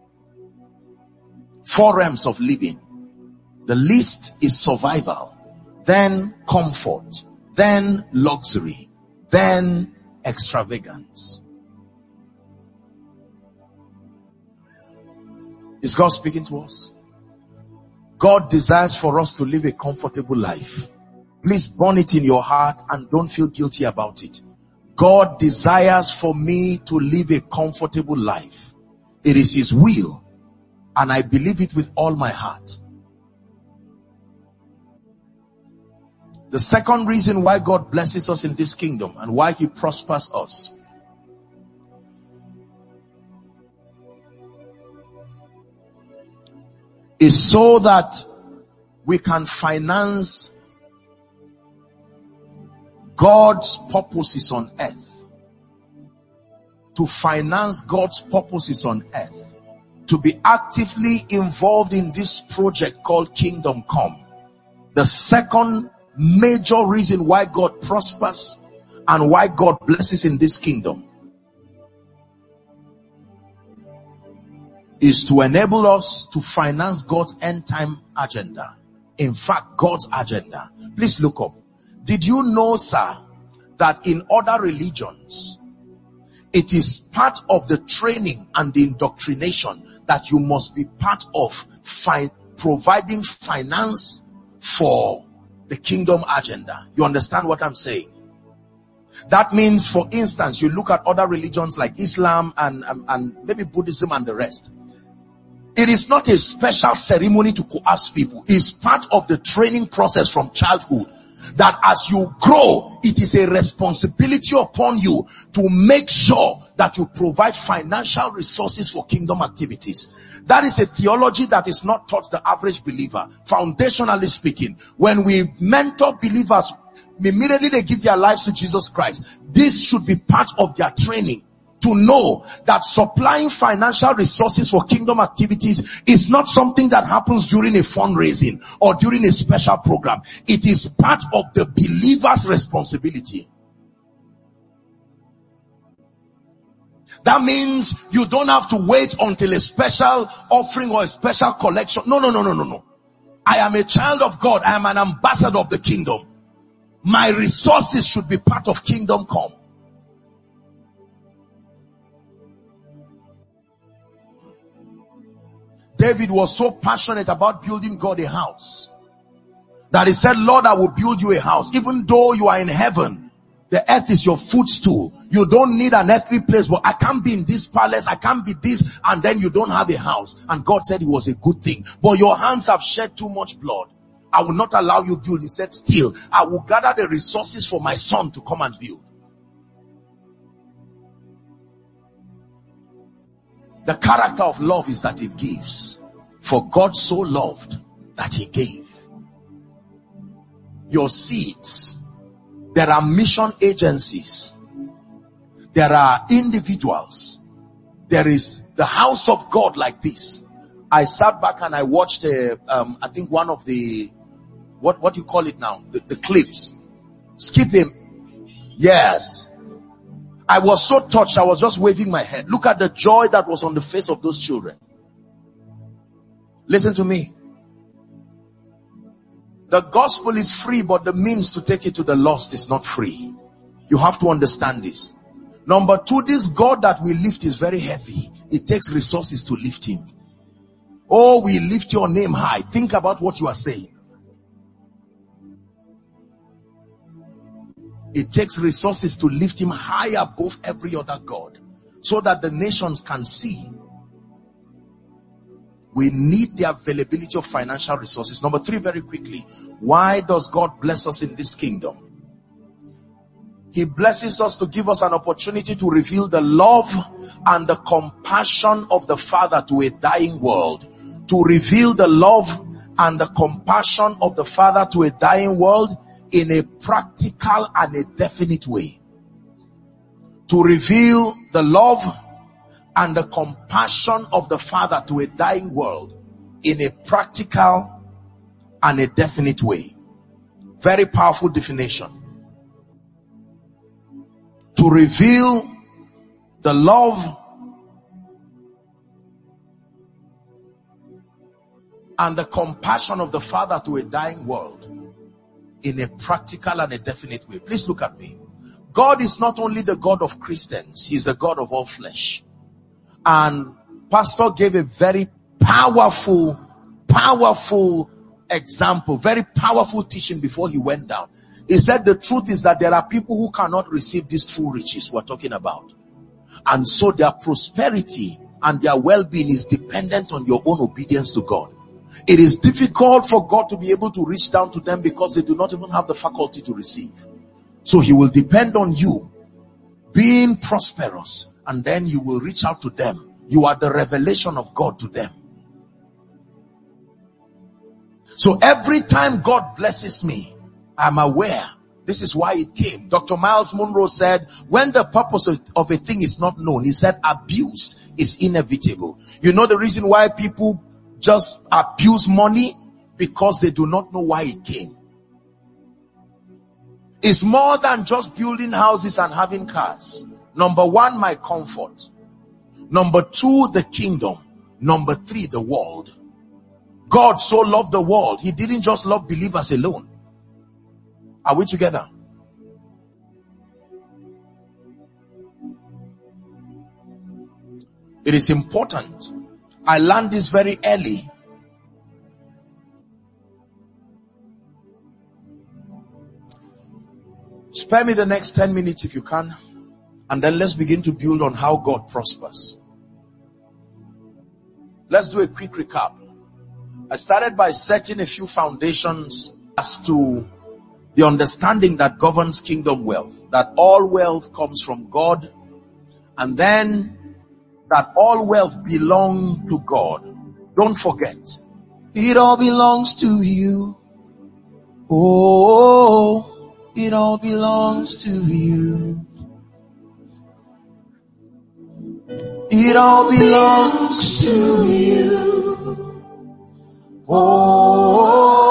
4 realms of living. The least is survival, then comfort, then luxury, then extravagance. Is God speaking to us? God desires for us to live a comfortable life. Please burn it in your heart and don't feel guilty about it. God desires for me to live a comfortable life. It is His will, and I believe it with all my heart. The second reason why God blesses us in this kingdom and why He prospers us is so that we can finance God's purposes on earth. To finance God's purposes on earth. To be actively involved in this project called Kingdom Come. The second major reason why God prospers and why God blesses in this kingdom is to enable us to finance God's end time agenda. In fact, God's agenda. Please look up. Did you know, sir, that in other religions, it is part of the training and the indoctrination that you must be part of providing finance for the kingdom agenda? You understand what I'm saying? That means, for instance, you look at other religions like Islam and maybe Buddhism and the rest. It is not a special ceremony to coerce people. It's part of the training process from childhood. That as you grow, it is a responsibility upon you to make sure that you provide financial resources for kingdom activities. That is a theology that is not taught the average believer. Foundationally speaking, when we mentor believers, immediately they give their lives to Jesus Christ. This should be part of their training. To know that supplying financial resources for kingdom activities is not something that happens during a fundraising or during a special program. It is part of the believer's responsibility. That means you don't have to wait until a special offering or a special collection. No. I am a child of God. I am an ambassador of the kingdom. My resources should be part of Kingdom Come. David was so passionate about building God a house that he said, Lord, I will build you a house. Even though you are in heaven, the earth is your footstool. You don't need an earthly place, but I can't be in this palace, I can't be this, and then you don't have a house. And God said it was a good thing. But your hands have shed too much blood. I will not allow you build. He said, still, I will gather the resources for my son to come and build. The character of love is that it gives. For God so loved that he gave. your seeds. There are mission agencies. There are individuals. There is the house of God like this. I sat back and I watched I think one of the, what do you call it now? The clips. Skip him. Yes. I was so touched. I was just waving my head. Look at the joy that was on the face of those children. Listen to me. The gospel is free, but the means to take it to the lost is not free. You have to understand this. Number two, this God that we lift is very heavy. It takes resources to lift him. Oh, we lift your name high. Think about what you are saying. It takes resources to lift him high above every other God, so that the nations can see. We need the availability of financial resources. Number three, very quickly. Why does God bless us in this kingdom? He blesses us to give us an opportunity to reveal the love and the compassion of the Father to a dying world. To reveal the love and the compassion of the Father to a dying world in a practical and a definite way. To reveal the love and the compassion of the Father to a dying world in a practical and a definite way. Very powerful definition. To reveal the love and the compassion of the Father to a dying world in a practical and a definite way. Please look at me. God is not only the God of Christians, He is the God of all flesh. And Pastor gave a very powerful example, very powerful teaching before he went down. He said the truth is that there are people who cannot receive these true riches we're talking about. And so their prosperity and their well-being is dependent on your own obedience to God. It is difficult for God to be able to reach down to them because they do not even have the faculty to receive. So He will depend on you being prosperous, and then you will reach out to them. You are the revelation of God to them. So every time God blesses me, I'm aware this is why it came. Dr. Miles Monroe said, when the purpose of a thing is not known, he said abuse is inevitable. You know the reason why people just abuse money? Because they do not know why it came. It's more than just building houses and having cars. Number one, my comfort. Number two, the kingdom. Number three, the world. God so loved the world. He didn't just love believers alone. Are we together? It is important. I learned this very early. Spare me the next 10 minutes if you can. And then let's begin to build on how God prospers. Let's do a quick recap. I started by setting a few foundations as to the understanding that governs kingdom wealth. That all wealth comes from God. And then that all wealth belongs to God. Don't forget. It all belongs to you. Oh, it all belongs to you. It all belongs to you. Oh,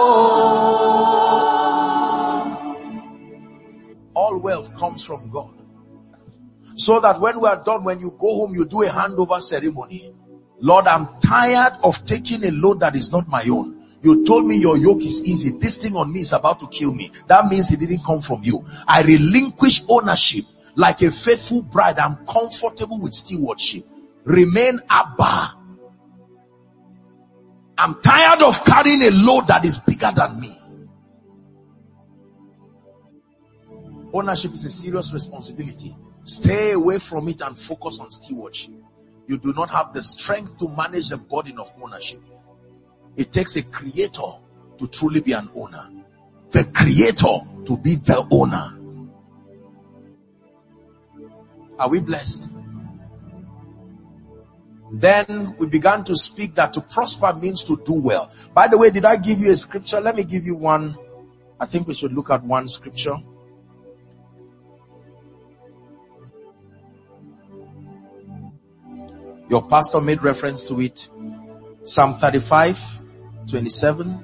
all wealth comes from God. So that when we are done, when you go home, you do a handover ceremony. Lord, I'm tired of taking a load that is not my own. You told me your yoke is easy. This thing on me is about to kill me. That means it didn't come from you. I relinquish ownership. Like a faithful bride, I'm comfortable with stewardship. Remain Abba. I'm tired of carrying a load that is bigger than me. Ownership is a serious responsibility. Stay away from it and focus on stewardship. You do not have the strength to manage the burden of ownership. It takes a creator to truly be an owner. The creator to be the owner. Are we blessed? Then we began to speak that to prosper means to do well. By the way, did I give you a scripture? Let me give you one I think we should look at one scripture. Your pastor made reference to it. Psalm 35, 27.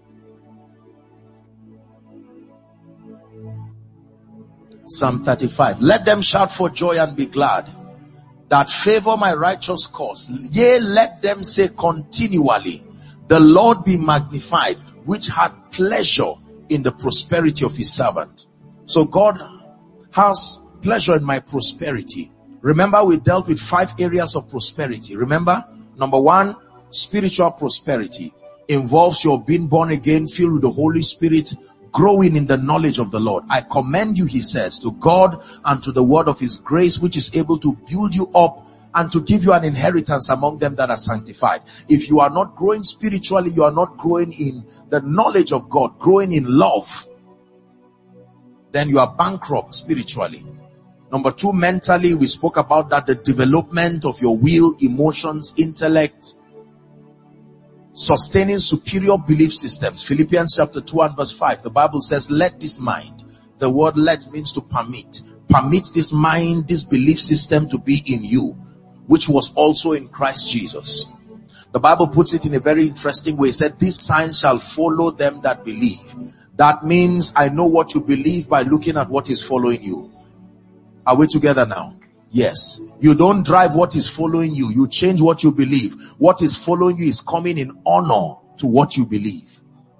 Psalm 35. Let them shout for joy and be glad that favor my righteous cause. Yea, let them say continually, the Lord be magnified, which hath pleasure in the prosperity of his servant. So God has pleasure in my prosperity. Remember, we dealt with 5 areas of prosperity. Remember, number 1, spiritual prosperity involves your being born again, filled with the Holy Spirit, growing in the knowledge of the Lord. I commend you, he says, to God and to the word of his grace, which is able to build you up and to give you an inheritance among them that are sanctified. If you are not growing spiritually, you are not growing in the knowledge of God, growing in love, then you are bankrupt spiritually. Number 2, mentally, we spoke about that, the development of your will, emotions, intellect, sustaining superior belief systems. Philippians chapter 2 and verse 5, the Bible says, let this mind. The word let means to permit. Permit this mind, this belief system to be in you, which was also in Christ Jesus. The Bible puts it in a very interesting way. It said, these signs shall follow them that believe. That means I know what you believe by looking at what is following you. Are we together now? Yes. You don't drive what is following you. You change what you believe. What is following you is coming in honor to what you believe.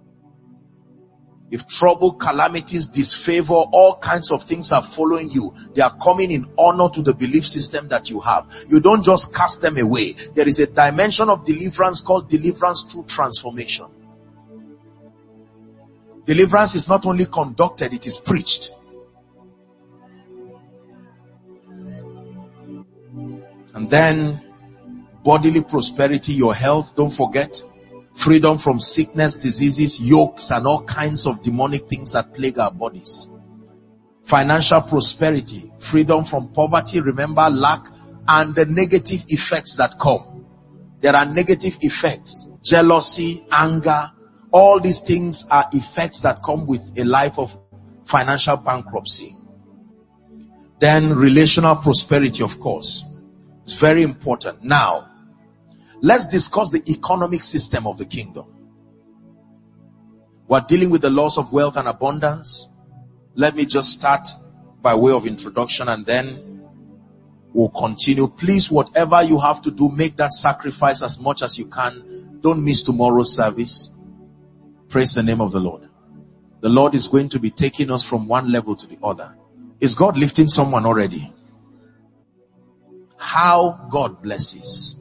If trouble, calamities, disfavor, all kinds of things are following you, they are coming in honor to the belief system that you have. You don't just cast them away. There is a dimension of deliverance called deliverance through transformation. Deliverance is not only conducted, it is preached. And then bodily prosperity, your health, don't forget. Freedom from sickness, diseases, yokes, and all kinds of demonic things that plague our bodies. Financial prosperity, freedom from poverty, remember, lack, and the negative effects that come. There are negative effects, jealousy, anger. All these things are effects that come with a life of financial bankruptcy. Then relational prosperity, of course. It's very important. Now, let's discuss the economic system of the kingdom. We're dealing with the laws of wealth and abundance. Let me just start by way of introduction and then we'll continue. Please, whatever you have to do, make that sacrifice as much as you can. Don't miss tomorrow's service. Praise the name of the Lord. The Lord is going to be taking us from one level to the other. Is God lifting someone already? How God blesses.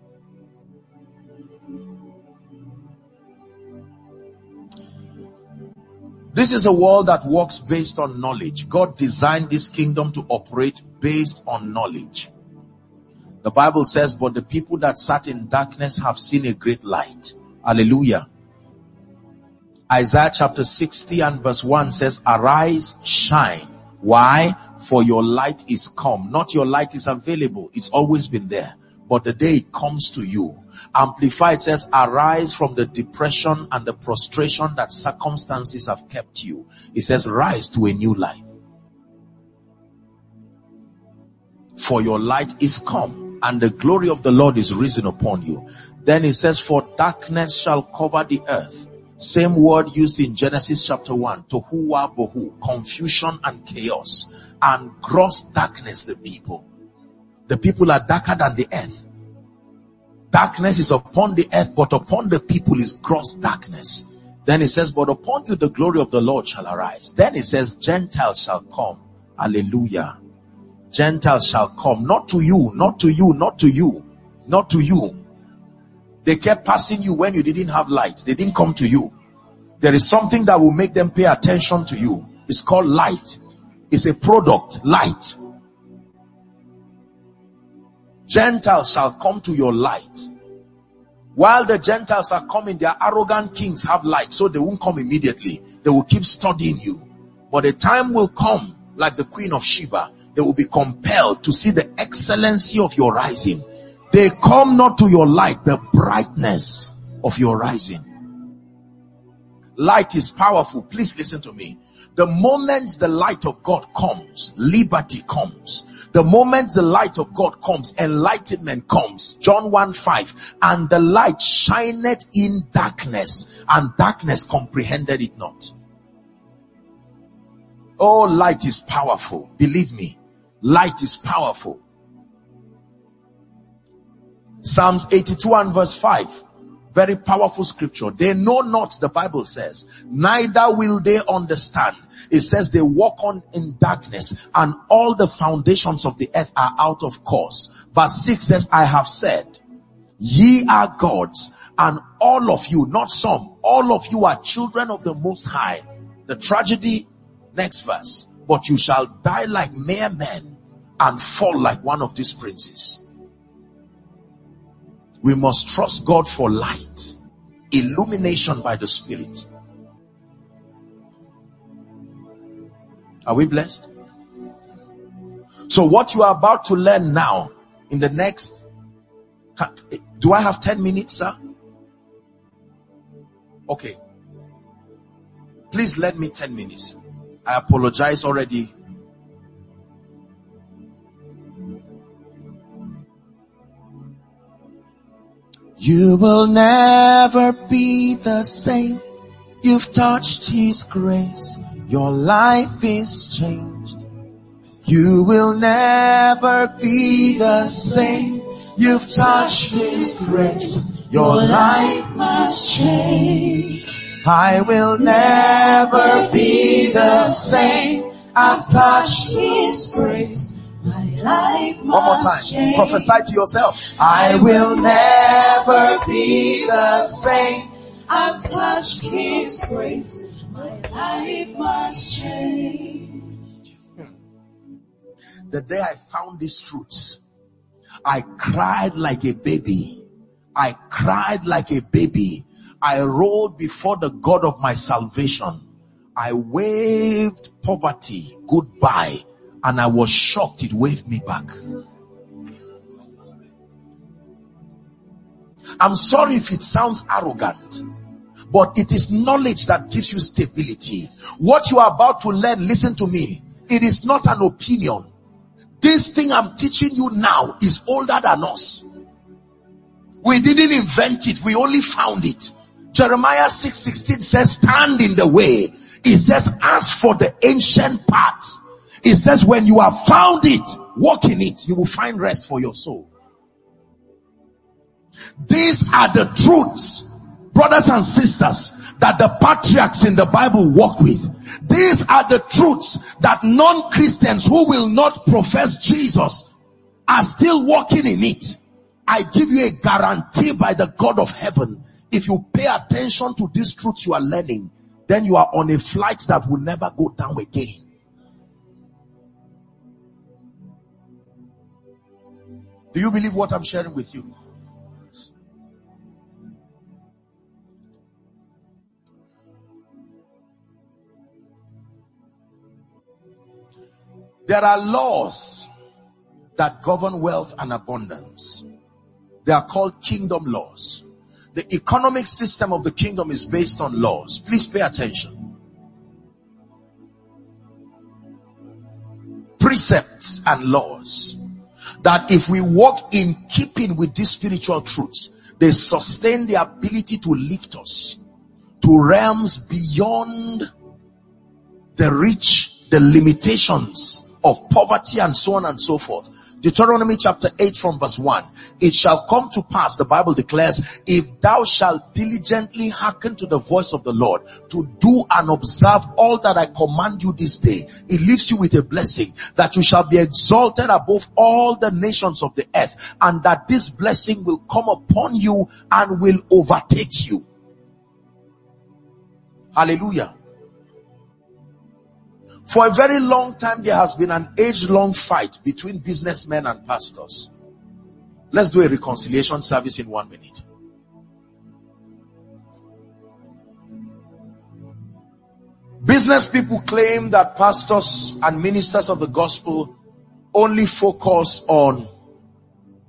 This is a world that works based on knowledge. God designed this kingdom to operate based on knowledge. The Bible says, but the people that sat in darkness have seen a great light. Hallelujah. Isaiah chapter 60 and verse 1 says, arise, shine. Why? For your light is come. Not your light is available. It's always been there. But the day it comes to you. Amplified says, arise from the depression and the prostration that circumstances have kept you. It says, rise to a new life. For your light is come and the glory of the Lord is risen upon you. Then it says, for darkness shall cover the earth. Same word used in Genesis chapter 1. Tohu wa bohu. Confusion and chaos. And gross darkness the people. The people are darker than the earth. Darkness is upon the earth, but upon the people is gross darkness. Then it says, but upon you the glory of the Lord shall arise. Then it says, Gentiles shall come. Hallelujah. Gentiles shall come. Not to you, not to you, not to you, not to you. They kept passing you when you didn't have light. They didn't come to you. There is something that will make them pay attention to you. It's called light. It's a product, light. Gentiles shall come to your light. While the Gentiles are coming, their arrogant kings have light, so they won't come immediately. They will keep studying you. But a time will come, like the Queen of Sheba, they will be compelled to see the excellency of your rising. They come not to your light, the brightness of your rising. Light is powerful. Please listen to me. The moment the light of God comes, liberty comes. The moment the light of God comes, enlightenment comes. John 1:5, and the light shineth in darkness, and darkness comprehended it not. Oh, light is powerful. Believe me, light is powerful. Psalms 82 and verse 5. Very powerful scripture. They know not, the Bible says, neither will they understand. It says they walk on in darkness, and all the foundations of the earth are out of course. Verse 6 says, I have said, ye are gods, and all of you, not some, all of you are children of the Most High. The tragedy, next verse, but you shall die like mere men and fall like one of these princes. We must trust God for light, illumination by the Spirit. Are we blessed? So what you are about to learn now, in the next, do I have 10 minutes, sir? Okay. Please lend me 10 minutes. I apologize already. You will never be the same. You've touched His grace. Your life is changed. You will never be the same. You've touched His grace. Your life must change. I will never be the same. I've touched His grace. My life must one more time. Change. Prophesy to yourself. I will never be the same. I've touched His grace. My life must change. The day I found these truths, I cried like a baby. I cried like a baby. I rolled before the God of my salvation. I waved poverty goodbye. And I was shocked it waved me back. I'm sorry if it sounds arrogant, but it is knowledge that gives you stability. What you are about to learn, listen to me, it is not an opinion. This thing I'm teaching you now is older than us. We didn't invent it, we only found it. Jeremiah 6:16 says, stand in the way. It says, ask for the ancient paths. It says, when you have found it, walk in it, you will find rest for your soul. These are the truths, brothers and sisters, that the patriarchs in the Bible walked with. These are the truths that non-Christians who will not profess Jesus are still walking in it. I give you a guarantee by the God of heaven, if you pay attention to these truths you are learning, then you are on a flight that will never go down again. Do you believe what I'm sharing with you? There are laws that govern wealth and abundance. They are called kingdom laws. The economic system of the kingdom is based on laws. Please pay attention. Precepts and laws. That if we walk in keeping with these spiritual truths, they sustain the ability to lift us to realms beyond the reach, the limitations of poverty and so on and so forth. Deuteronomy chapter 8 from verse 1. It shall come to pass, the Bible declares, if thou shalt diligently hearken to the voice of the Lord, to do and observe all that I command you this day, it leaves you with a blessing, that you shall be exalted above all the nations of the earth, and that this blessing will come upon you and will overtake you. Hallelujah. For a very long time, there has been an age-long fight between businessmen and pastors. Let's do a reconciliation service in 1 minute. Business people claim that pastors and ministers of the gospel only focus on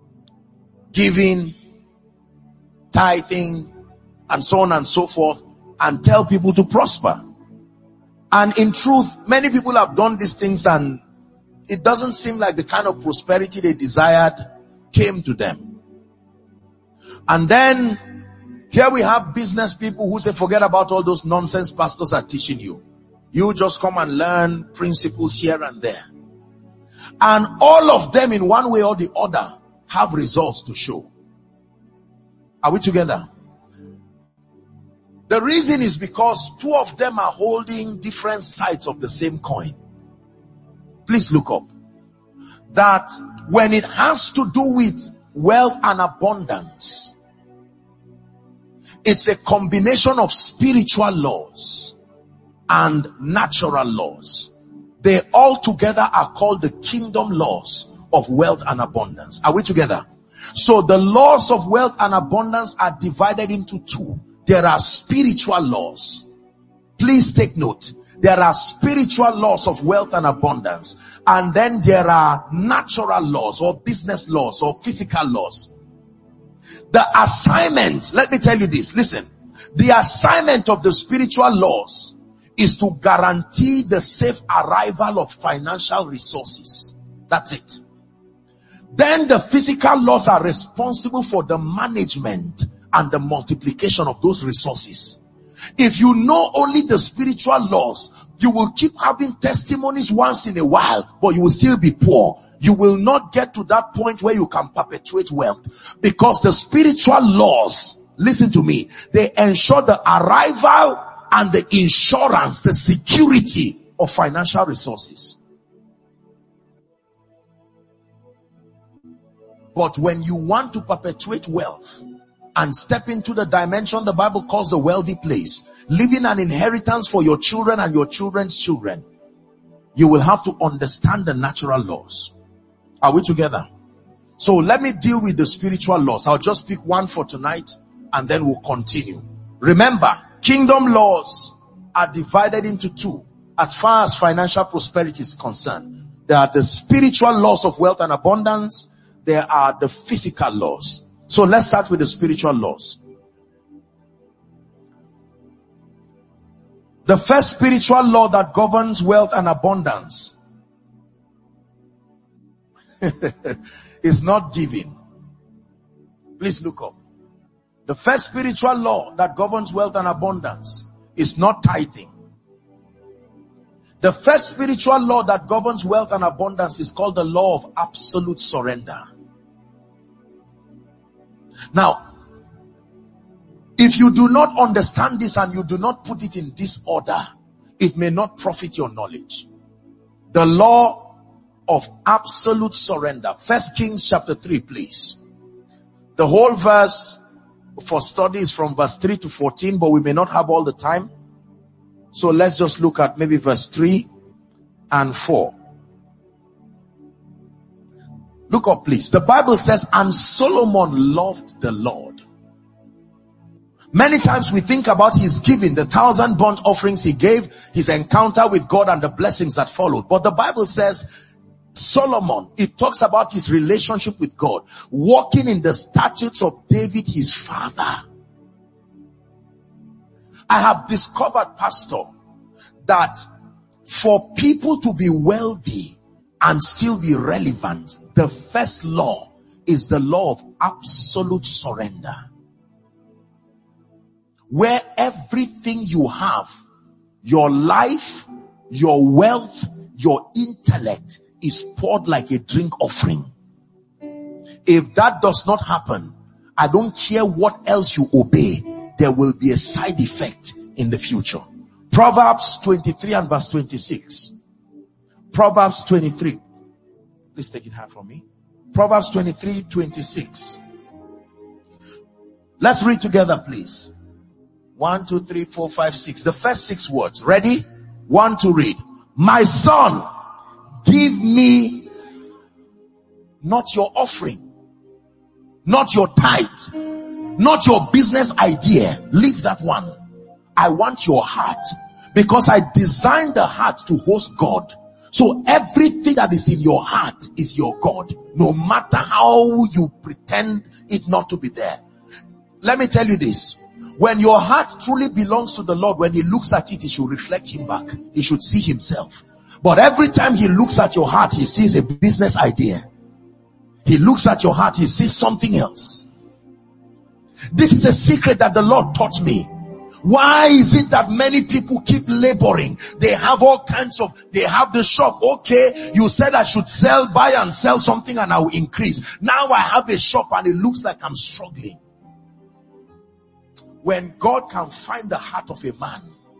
giving, tithing, and so on and so forth, and tell people to prosper. And in truth, many people have done these things and it doesn't seem like the kind of prosperity they desired came to them. And then here we have business people who say, forget about all those nonsense pastors are teaching you. You just come and learn principles here and there. And all of them in one way or the other have results to show. Are we together? The reason is because two of them are holding different sides of the same coin. Please look up. That when it has to do with wealth and abundance, it's a combination of spiritual laws and natural laws. They all together are called the kingdom laws of wealth and abundance. Are we together? So the laws of wealth and abundance are divided into two. There are spiritual laws. Please take note. There are spiritual laws of wealth and abundance. And then there are natural laws or business laws or physical laws. The assignment, let me tell you this, listen. The assignment of the spiritual laws is to guarantee the safe arrival of financial resources. That's it. Then the physical laws are responsible for the management and the multiplication of those resources. If you know only the spiritual laws, you will keep having testimonies once in a while, but you will still be poor. You will not get to that point where you can perpetuate wealth, because the spiritual laws, listen to me, they ensure the arrival and the insurance, the security of financial resources. But when you want to perpetuate wealth and step into the dimension the Bible calls the wealthy place, leaving an inheritance for your children and your children's children, you will have to understand the natural laws. Are we together? So let me deal with the spiritual laws. I'll just pick one for tonight and then we'll continue. Remember, kingdom laws are divided into two as far as financial prosperity is concerned. There are the spiritual laws of wealth and abundance. There are the physical laws. So let's start with the spiritual laws. The first spiritual law that governs wealth and abundance is not giving. Please look up. The first spiritual law that governs wealth and abundance is not tithing. The first spiritual law that governs wealth and abundance is called the law of absolute surrender. Now, if you do not understand this and you do not put it in this order, it may not profit your knowledge. The law of absolute surrender. 1 Kings chapter 3, please. The whole verse for study is from verse 3 to 14, but we may not have all the time. So let's just look at maybe verse 3 and 4. Look up, please. The Bible says, and Solomon loved the Lord. Many times we think about his giving, the 1,000 burnt offerings he gave, his encounter with God and the blessings that followed. But the Bible says, Solomon, it talks about his relationship with God, walking in the statutes of David, his father. I have discovered, Pastor, that for people to be wealthy and still be relevant, the first law is the law of absolute surrender. Where everything you have, your life, your wealth, your intellect is poured like a drink offering. If that does not happen, I don't care what else you obey, there will be a side effect in the future. Proverbs 23 and verse 26. Proverbs 23. Please take it high from me. Proverbs 23, 26. Let's read together, please. 1, 2, 3, 4, 5, 6. The first 6 words. Ready? 1 to read. My son, give me not your offering, not your tithe, not your business idea. Leave that one. I want your heart, because I designed the heart to host God. So everything that is in your heart is your God, no matter how you pretend it not to be there. Let me tell you this. When your heart truly belongs to the Lord, when he looks at it, he should reflect him back. He should see himself. But every time he looks at your heart, he sees a business idea. He looks at your heart, he sees something else. This is a secret that the Lord taught me. Why is it that many people keep laboring? They have all kinds of, they have the shop. Okay, you said I should buy and sell something and I will increase. Now I have a shop and it looks like I'm struggling. When God can find the heart of a man,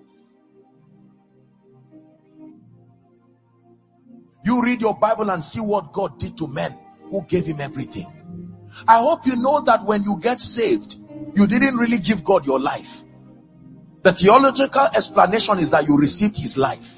you read your Bible and see what God did to men who gave him everything. I hope you know that when you get saved, you didn't really give God your life. The theological explanation is that you received his life.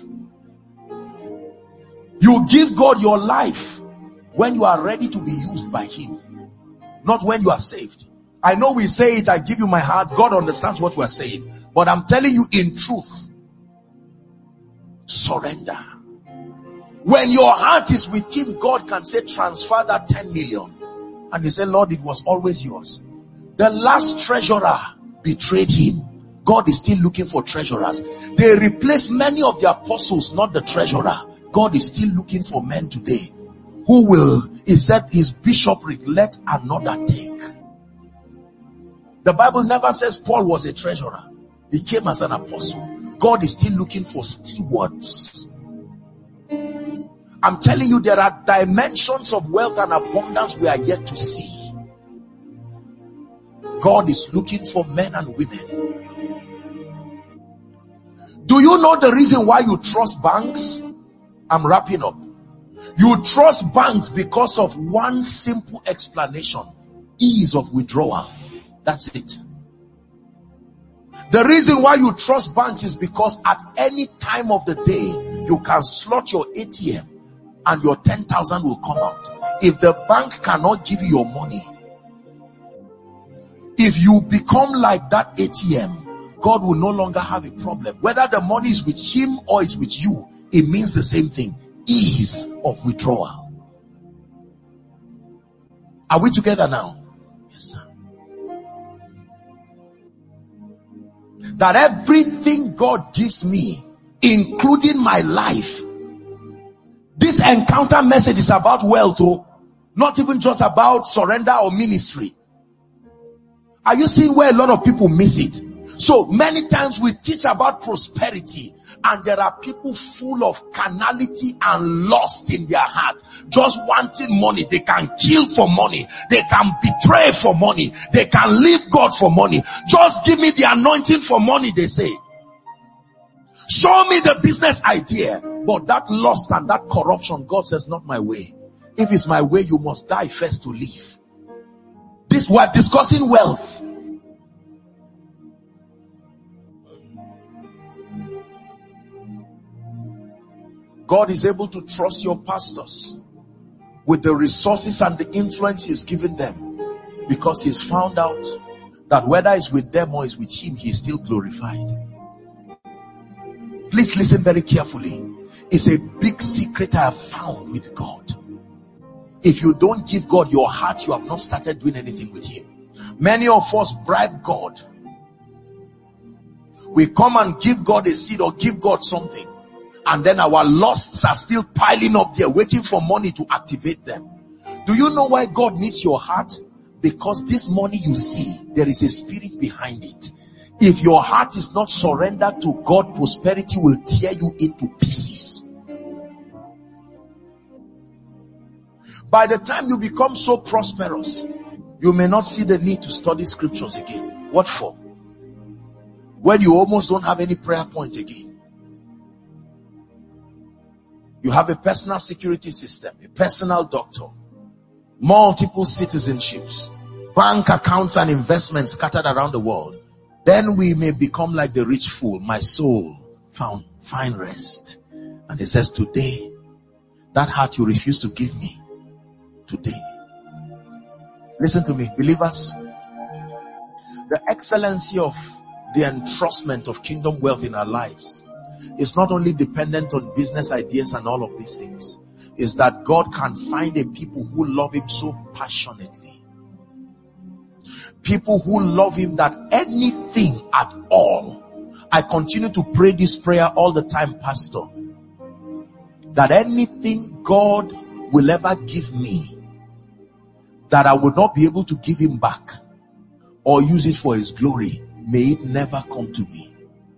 You give God your life when you are ready to be used by him, not when you are saved. I know we say it, I give you my heart. God understands what we are saying. But I'm telling you in truth, surrender. When your heart is with him, God can say, transfer that 10 million. And you say, Lord, it was always yours. The last treasurer betrayed him. God is still looking for treasurers. They replaced many of the apostles, not the treasurer. God is still looking for men today who will, he said, his bishopric, let another take. The Bible never says Paul was a treasurer. He came as an apostle. God is still looking for stewards. I'm telling you, there are dimensions of wealth and abundance we are yet to see. God is looking for men and women. Do you know the reason why you trust banks? I'm wrapping up. You trust banks because of one simple explanation: ease of withdrawal. That's it. The reason why you trust banks is because at any time of the day, you can slot your ATM and your 10,000 will come out. If the bank cannot give you your money, if you become like that ATM, God will no longer have a problem. Whether the money is with him or is with you, it means the same thing: ease of withdrawal. Are we together now? Yes, sir. That everything God gives me, including my life, this encounter message is about wealth, not even just about surrender or ministry. Are you seeing where a lot of people miss it? So many times we teach about prosperity, and there are people full of carnality and lust in their heart, just wanting money. They can kill for money. They can betray for money. They can leave God for money. Just give me the anointing for money, they say. Show me the business idea. But that lust and that corruption, God says, not my way. If it's my way, you must die first to live. This, we're discussing wealth. God is able to trust your pastors with the resources and the influence he's given them, because he's found out that whether it's with them or it's with him, he's still glorified. Please listen very carefully. It's a big secret I have found with God. If you don't give God your heart, you have not started doing anything with him. Many of us bribe God. We come and give God a seed or give God something, and then our lusts are still piling up there, waiting for money to activate them. Do you know why God needs your heart? Because this money you see, there is a spirit behind it. If your heart is not surrendered to God, prosperity will tear you into pieces. By the time you become so prosperous, you may not see the need to study scriptures again. What for? When you almost don't have any prayer point again. You have a personal security system, a personal doctor, multiple citizenships, bank accounts and investments scattered around the world. Then we may become like the rich fool. My soul found fine rest. And he says, today, that heart you refuse to give me, today. Listen to me, believers. The excellency of the entrustment of kingdom wealth in our lives is not only dependent on business ideas and all of these things. Is that God can find a people who love him so passionately. People who love him, that anything at all. I continue to pray this prayer all the time, Pastor, that anything God will ever give me, that I will not be able to give him back or use it for his glory, may it never come to me.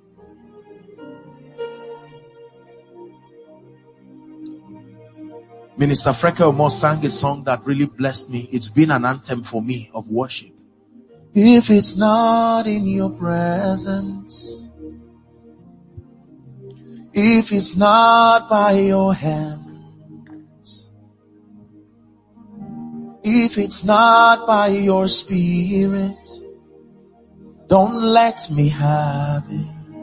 Minister Freke Omo sang a song that really blessed me. It's been an anthem for me of worship. If it's not in your presence, if it's not by your hands, if it's not by your spirit, don't let me have it.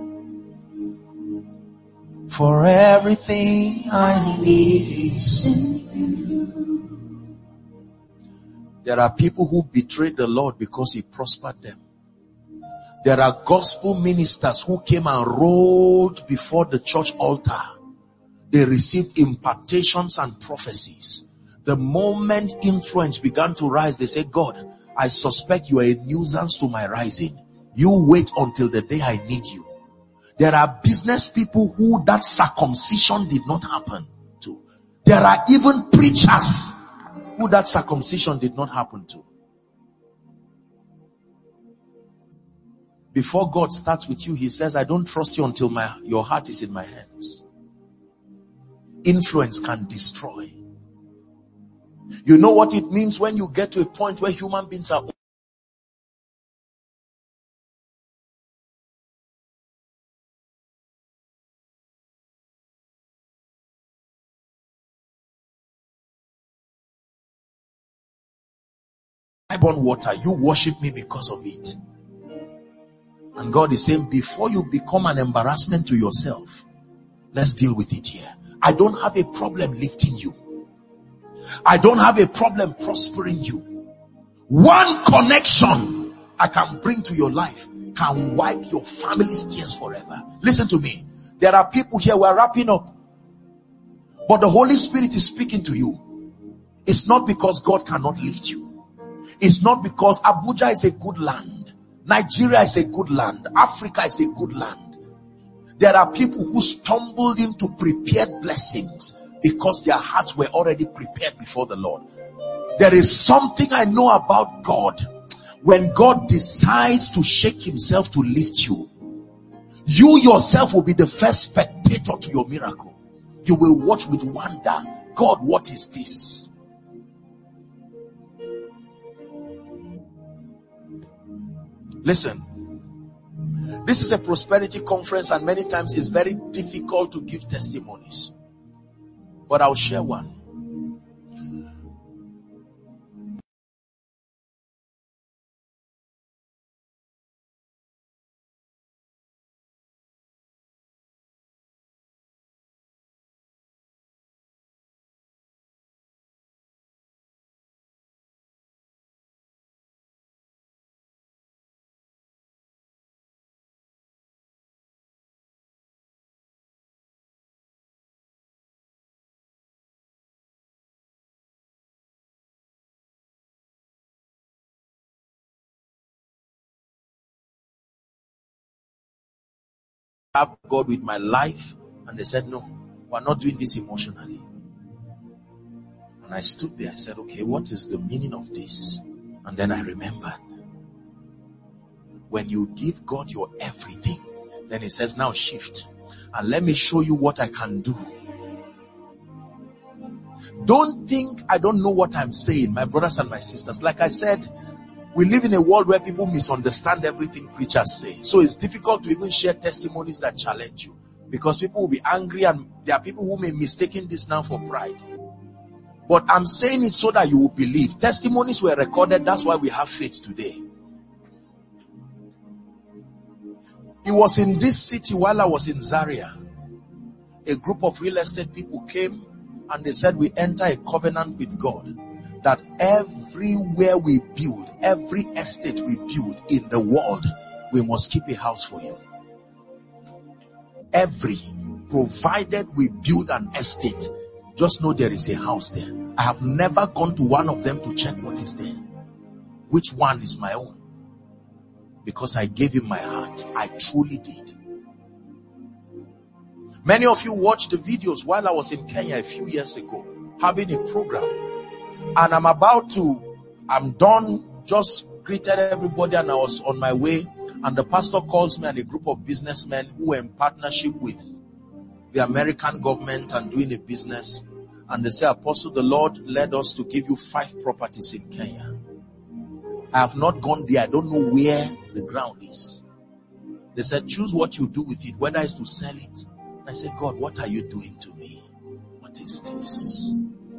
For everything I need is in you. There are people who betrayed the Lord because he prospered them. There are gospel ministers who came and rolled before the church altar. They received impartations and prophecies. The moment influence began to rise, they said, God, I suspect you are a nuisance to my rising. You wait until the day I need you. There are business people who that circumcision did not happen to. There are even preachers who that circumcision did not happen to. Before God starts with you, he says, I don't trust you until your heart is in my hands. Influence can destroy. You know what it means when you get to a point where human beings are on water, you worship me because of it. And God is saying, before you become an embarrassment to yourself, let's deal with it here. I don't have a problem lifting you. I don't have a problem prospering you. One connection I can bring to your life can wipe your family's tears forever. Listen to me. There are people here, we're wrapping up, but the Holy Spirit is speaking to you. It's not because God cannot lift you. It's not because Abuja is a good land, Nigeria is a good land, Africa is a good land. There are people who stumbled into prepared blessings because their hearts were already prepared before the Lord. There is something I know about God. When God decides to shake himself to lift you, you yourself will be the first spectator to your miracle. You will watch with wonder. God, what is this? Listen, this is a prosperity conference and many times it's very difficult to give testimonies. But I'll share one. Have God with my life, and they said, no, we're not doing this emotionally. And I stood there, I said, okay, what is the meaning of this? And then I remembered, when you give God your everything, then he says, now shift and let me show you what I can do. Don't think I don't know what I'm saying, my brothers and my sisters. Like I said, we live in a world where people misunderstand everything preachers say. So it's difficult to even share testimonies that challenge you, because people will be angry, and there are people who may mistake this now for pride. But I'm saying it so that you will believe. Testimonies were recorded, that's why we have faith today. It was in this city while I was in Zaria. A group of real estate people came and they said, we enter a covenant with God that everywhere we build, every estate we build in the world, we must keep a house for you. Provided we build an estate, just know there is a house there. I have never gone to one of them to check what is there. Which one is my own? because I gave him my heart. I truly did. Many of you watched the videos while I was in Kenya a few years ago, having a program. And I'm done, just greeted everybody and I was on my way. And the pastor calls me and a group of businessmen who were in partnership with the American government and doing a business. And they say, Apostle, the Lord led us to give you 5 properties in Kenya. I have not gone there. I don't know where the ground is. They said, choose what you do with it, whether it's to sell it. I said, God, what are you doing to me? What is this?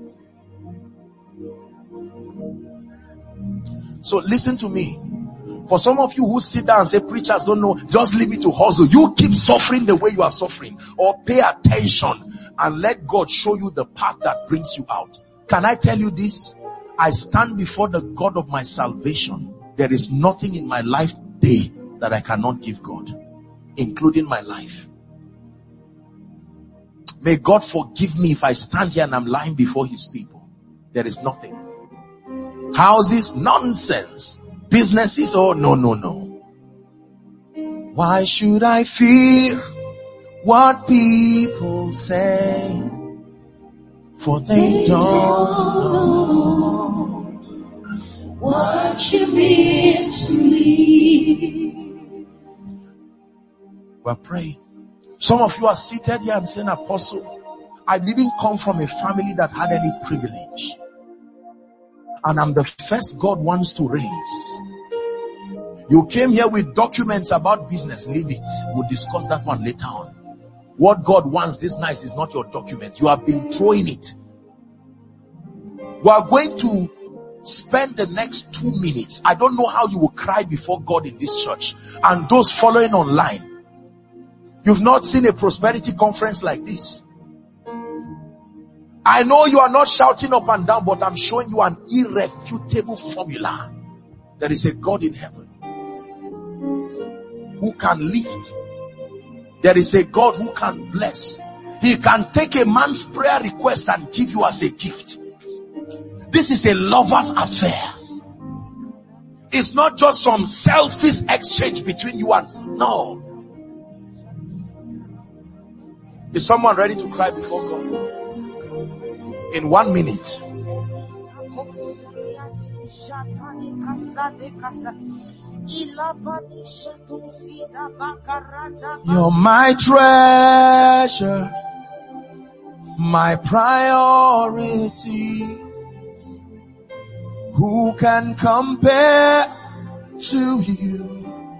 So listen to me. For some of you who sit down and say, preachers don't know, just leave it to hustle. You keep suffering the way you are suffering. Or pay attention and let God show you the path that brings you out. Can I tell you this? I stand before the God of my salvation. There is nothing in my life today that I cannot give God, including my life. May God forgive me if I stand here and I'm lying before his people. There is nothing. Houses, nonsense. Businesses, oh no. Why should I fear what people say? For they don't know what you mean to me. We're praying. Some of you are seated here and saying, Apostle, I didn't come from a family that had any privilege. And I'm the first God wants to raise. You came here with documents about business. Leave it. We'll discuss that one later on. What God wants this night is not your document. You have been throwing it. We are going to spend the next 2 minutes. I don't know how you will cry before God in this church. And those following online, you've not seen a prosperity conference like this. I know you are not shouting up and down, but I'm showing you an irrefutable formula. There is a God in heaven who can lift. There is a God who can bless. He can take a man's prayer request and give you as a gift. This is a lover's affair. It's not just some selfish exchange between you and... No. Is someone ready to cry before God? In 1 minute. You're my treasure, my priority. Who can compare to you?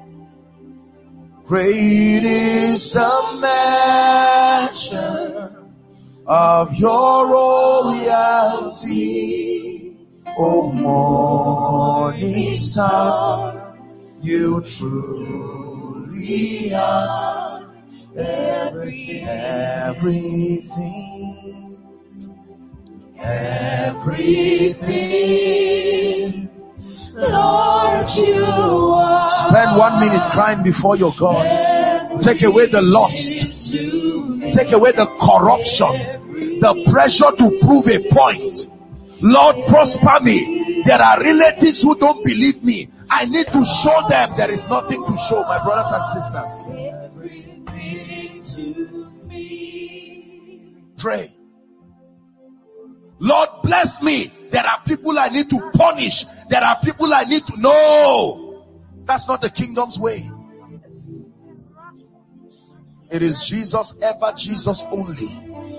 Great is the measure of your royalty, O morning star. You truly are everything. Lord, you are. Spend 1 minute crying before your God. Take away the lust. Take away the corruption. The pressure to prove a point. Lord, prosper me. There are relatives who don't believe me. I need to show them there is nothing to show, my brothers and sisters. Pray. Lord, bless me. There are people I need to punish. There are people I need to know. That's not the kingdom's way. It is Jesus, ever Jesus only.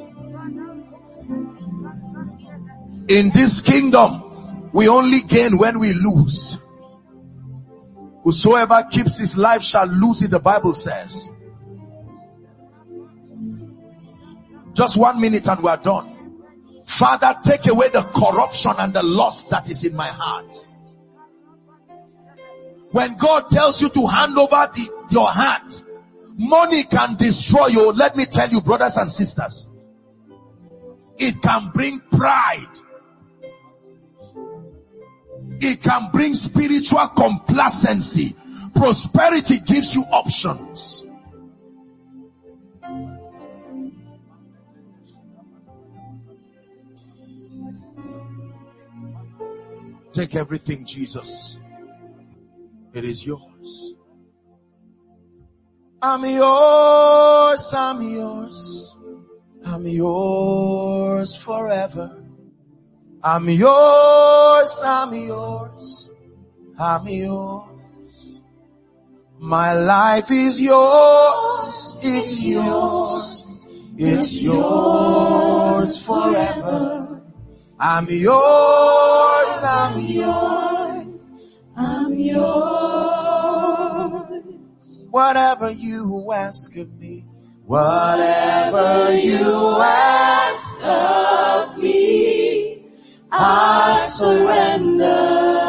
In this kingdom, we only gain when we lose. Whosoever keeps his life shall lose it, the Bible says. Just 1 minute and we are done. Father, take away the corruption and the lust that is in my heart. When God tells you to hand over your heart, money can destroy you. Let me tell you, brothers and sisters, it can bring pride. It can bring spiritual complacency. Prosperity gives you options. Take everything, Jesus. It is yours. I'm yours, I'm yours, I'm yours forever. I'm yours, I'm yours, I'm yours. My life is yours, it's yours, it's yours forever. I'm yours, I'm yours, I'm yours. Whatever you ask of me, whatever you ask of me, I surrender.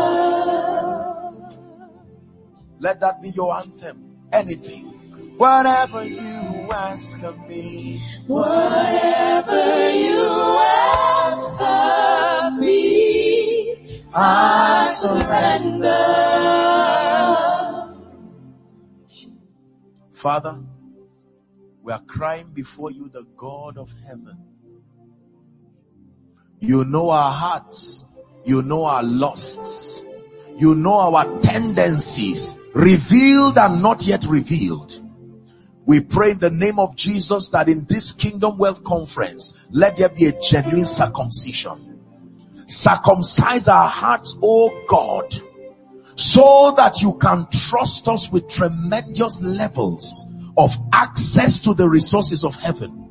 Let that be your anthem. Anything. Whatever you ask of me, whatever you ask of me, I surrender. Father, we are crying before you, the God of heaven. You know our hearts. You know our lusts. You know our tendencies, revealed and not yet revealed. We pray in the name of Jesus that in this Kingdom Wealth Conference, let there be a genuine circumcision. Circumcise our hearts, oh God, so that you can trust us with tremendous levels of access to the resources of heaven.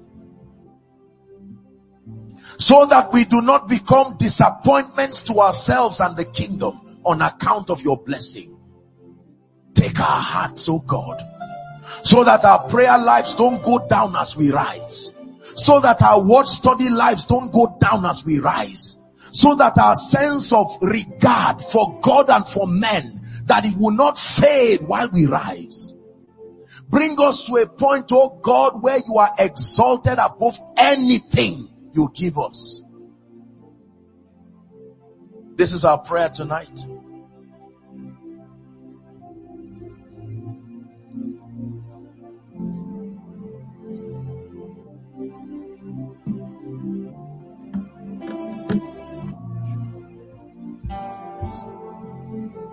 So that we do not become disappointments to ourselves and the kingdom on account of your blessing. Take our hearts, oh God, so that our prayer lives don't go down as we rise. So that our word study lives don't go down as we rise. So that our sense of regard for God and for men, that it will not fade while we rise. Bring us to a point, oh God, where you are exalted above anything you give us. This is our prayer tonight.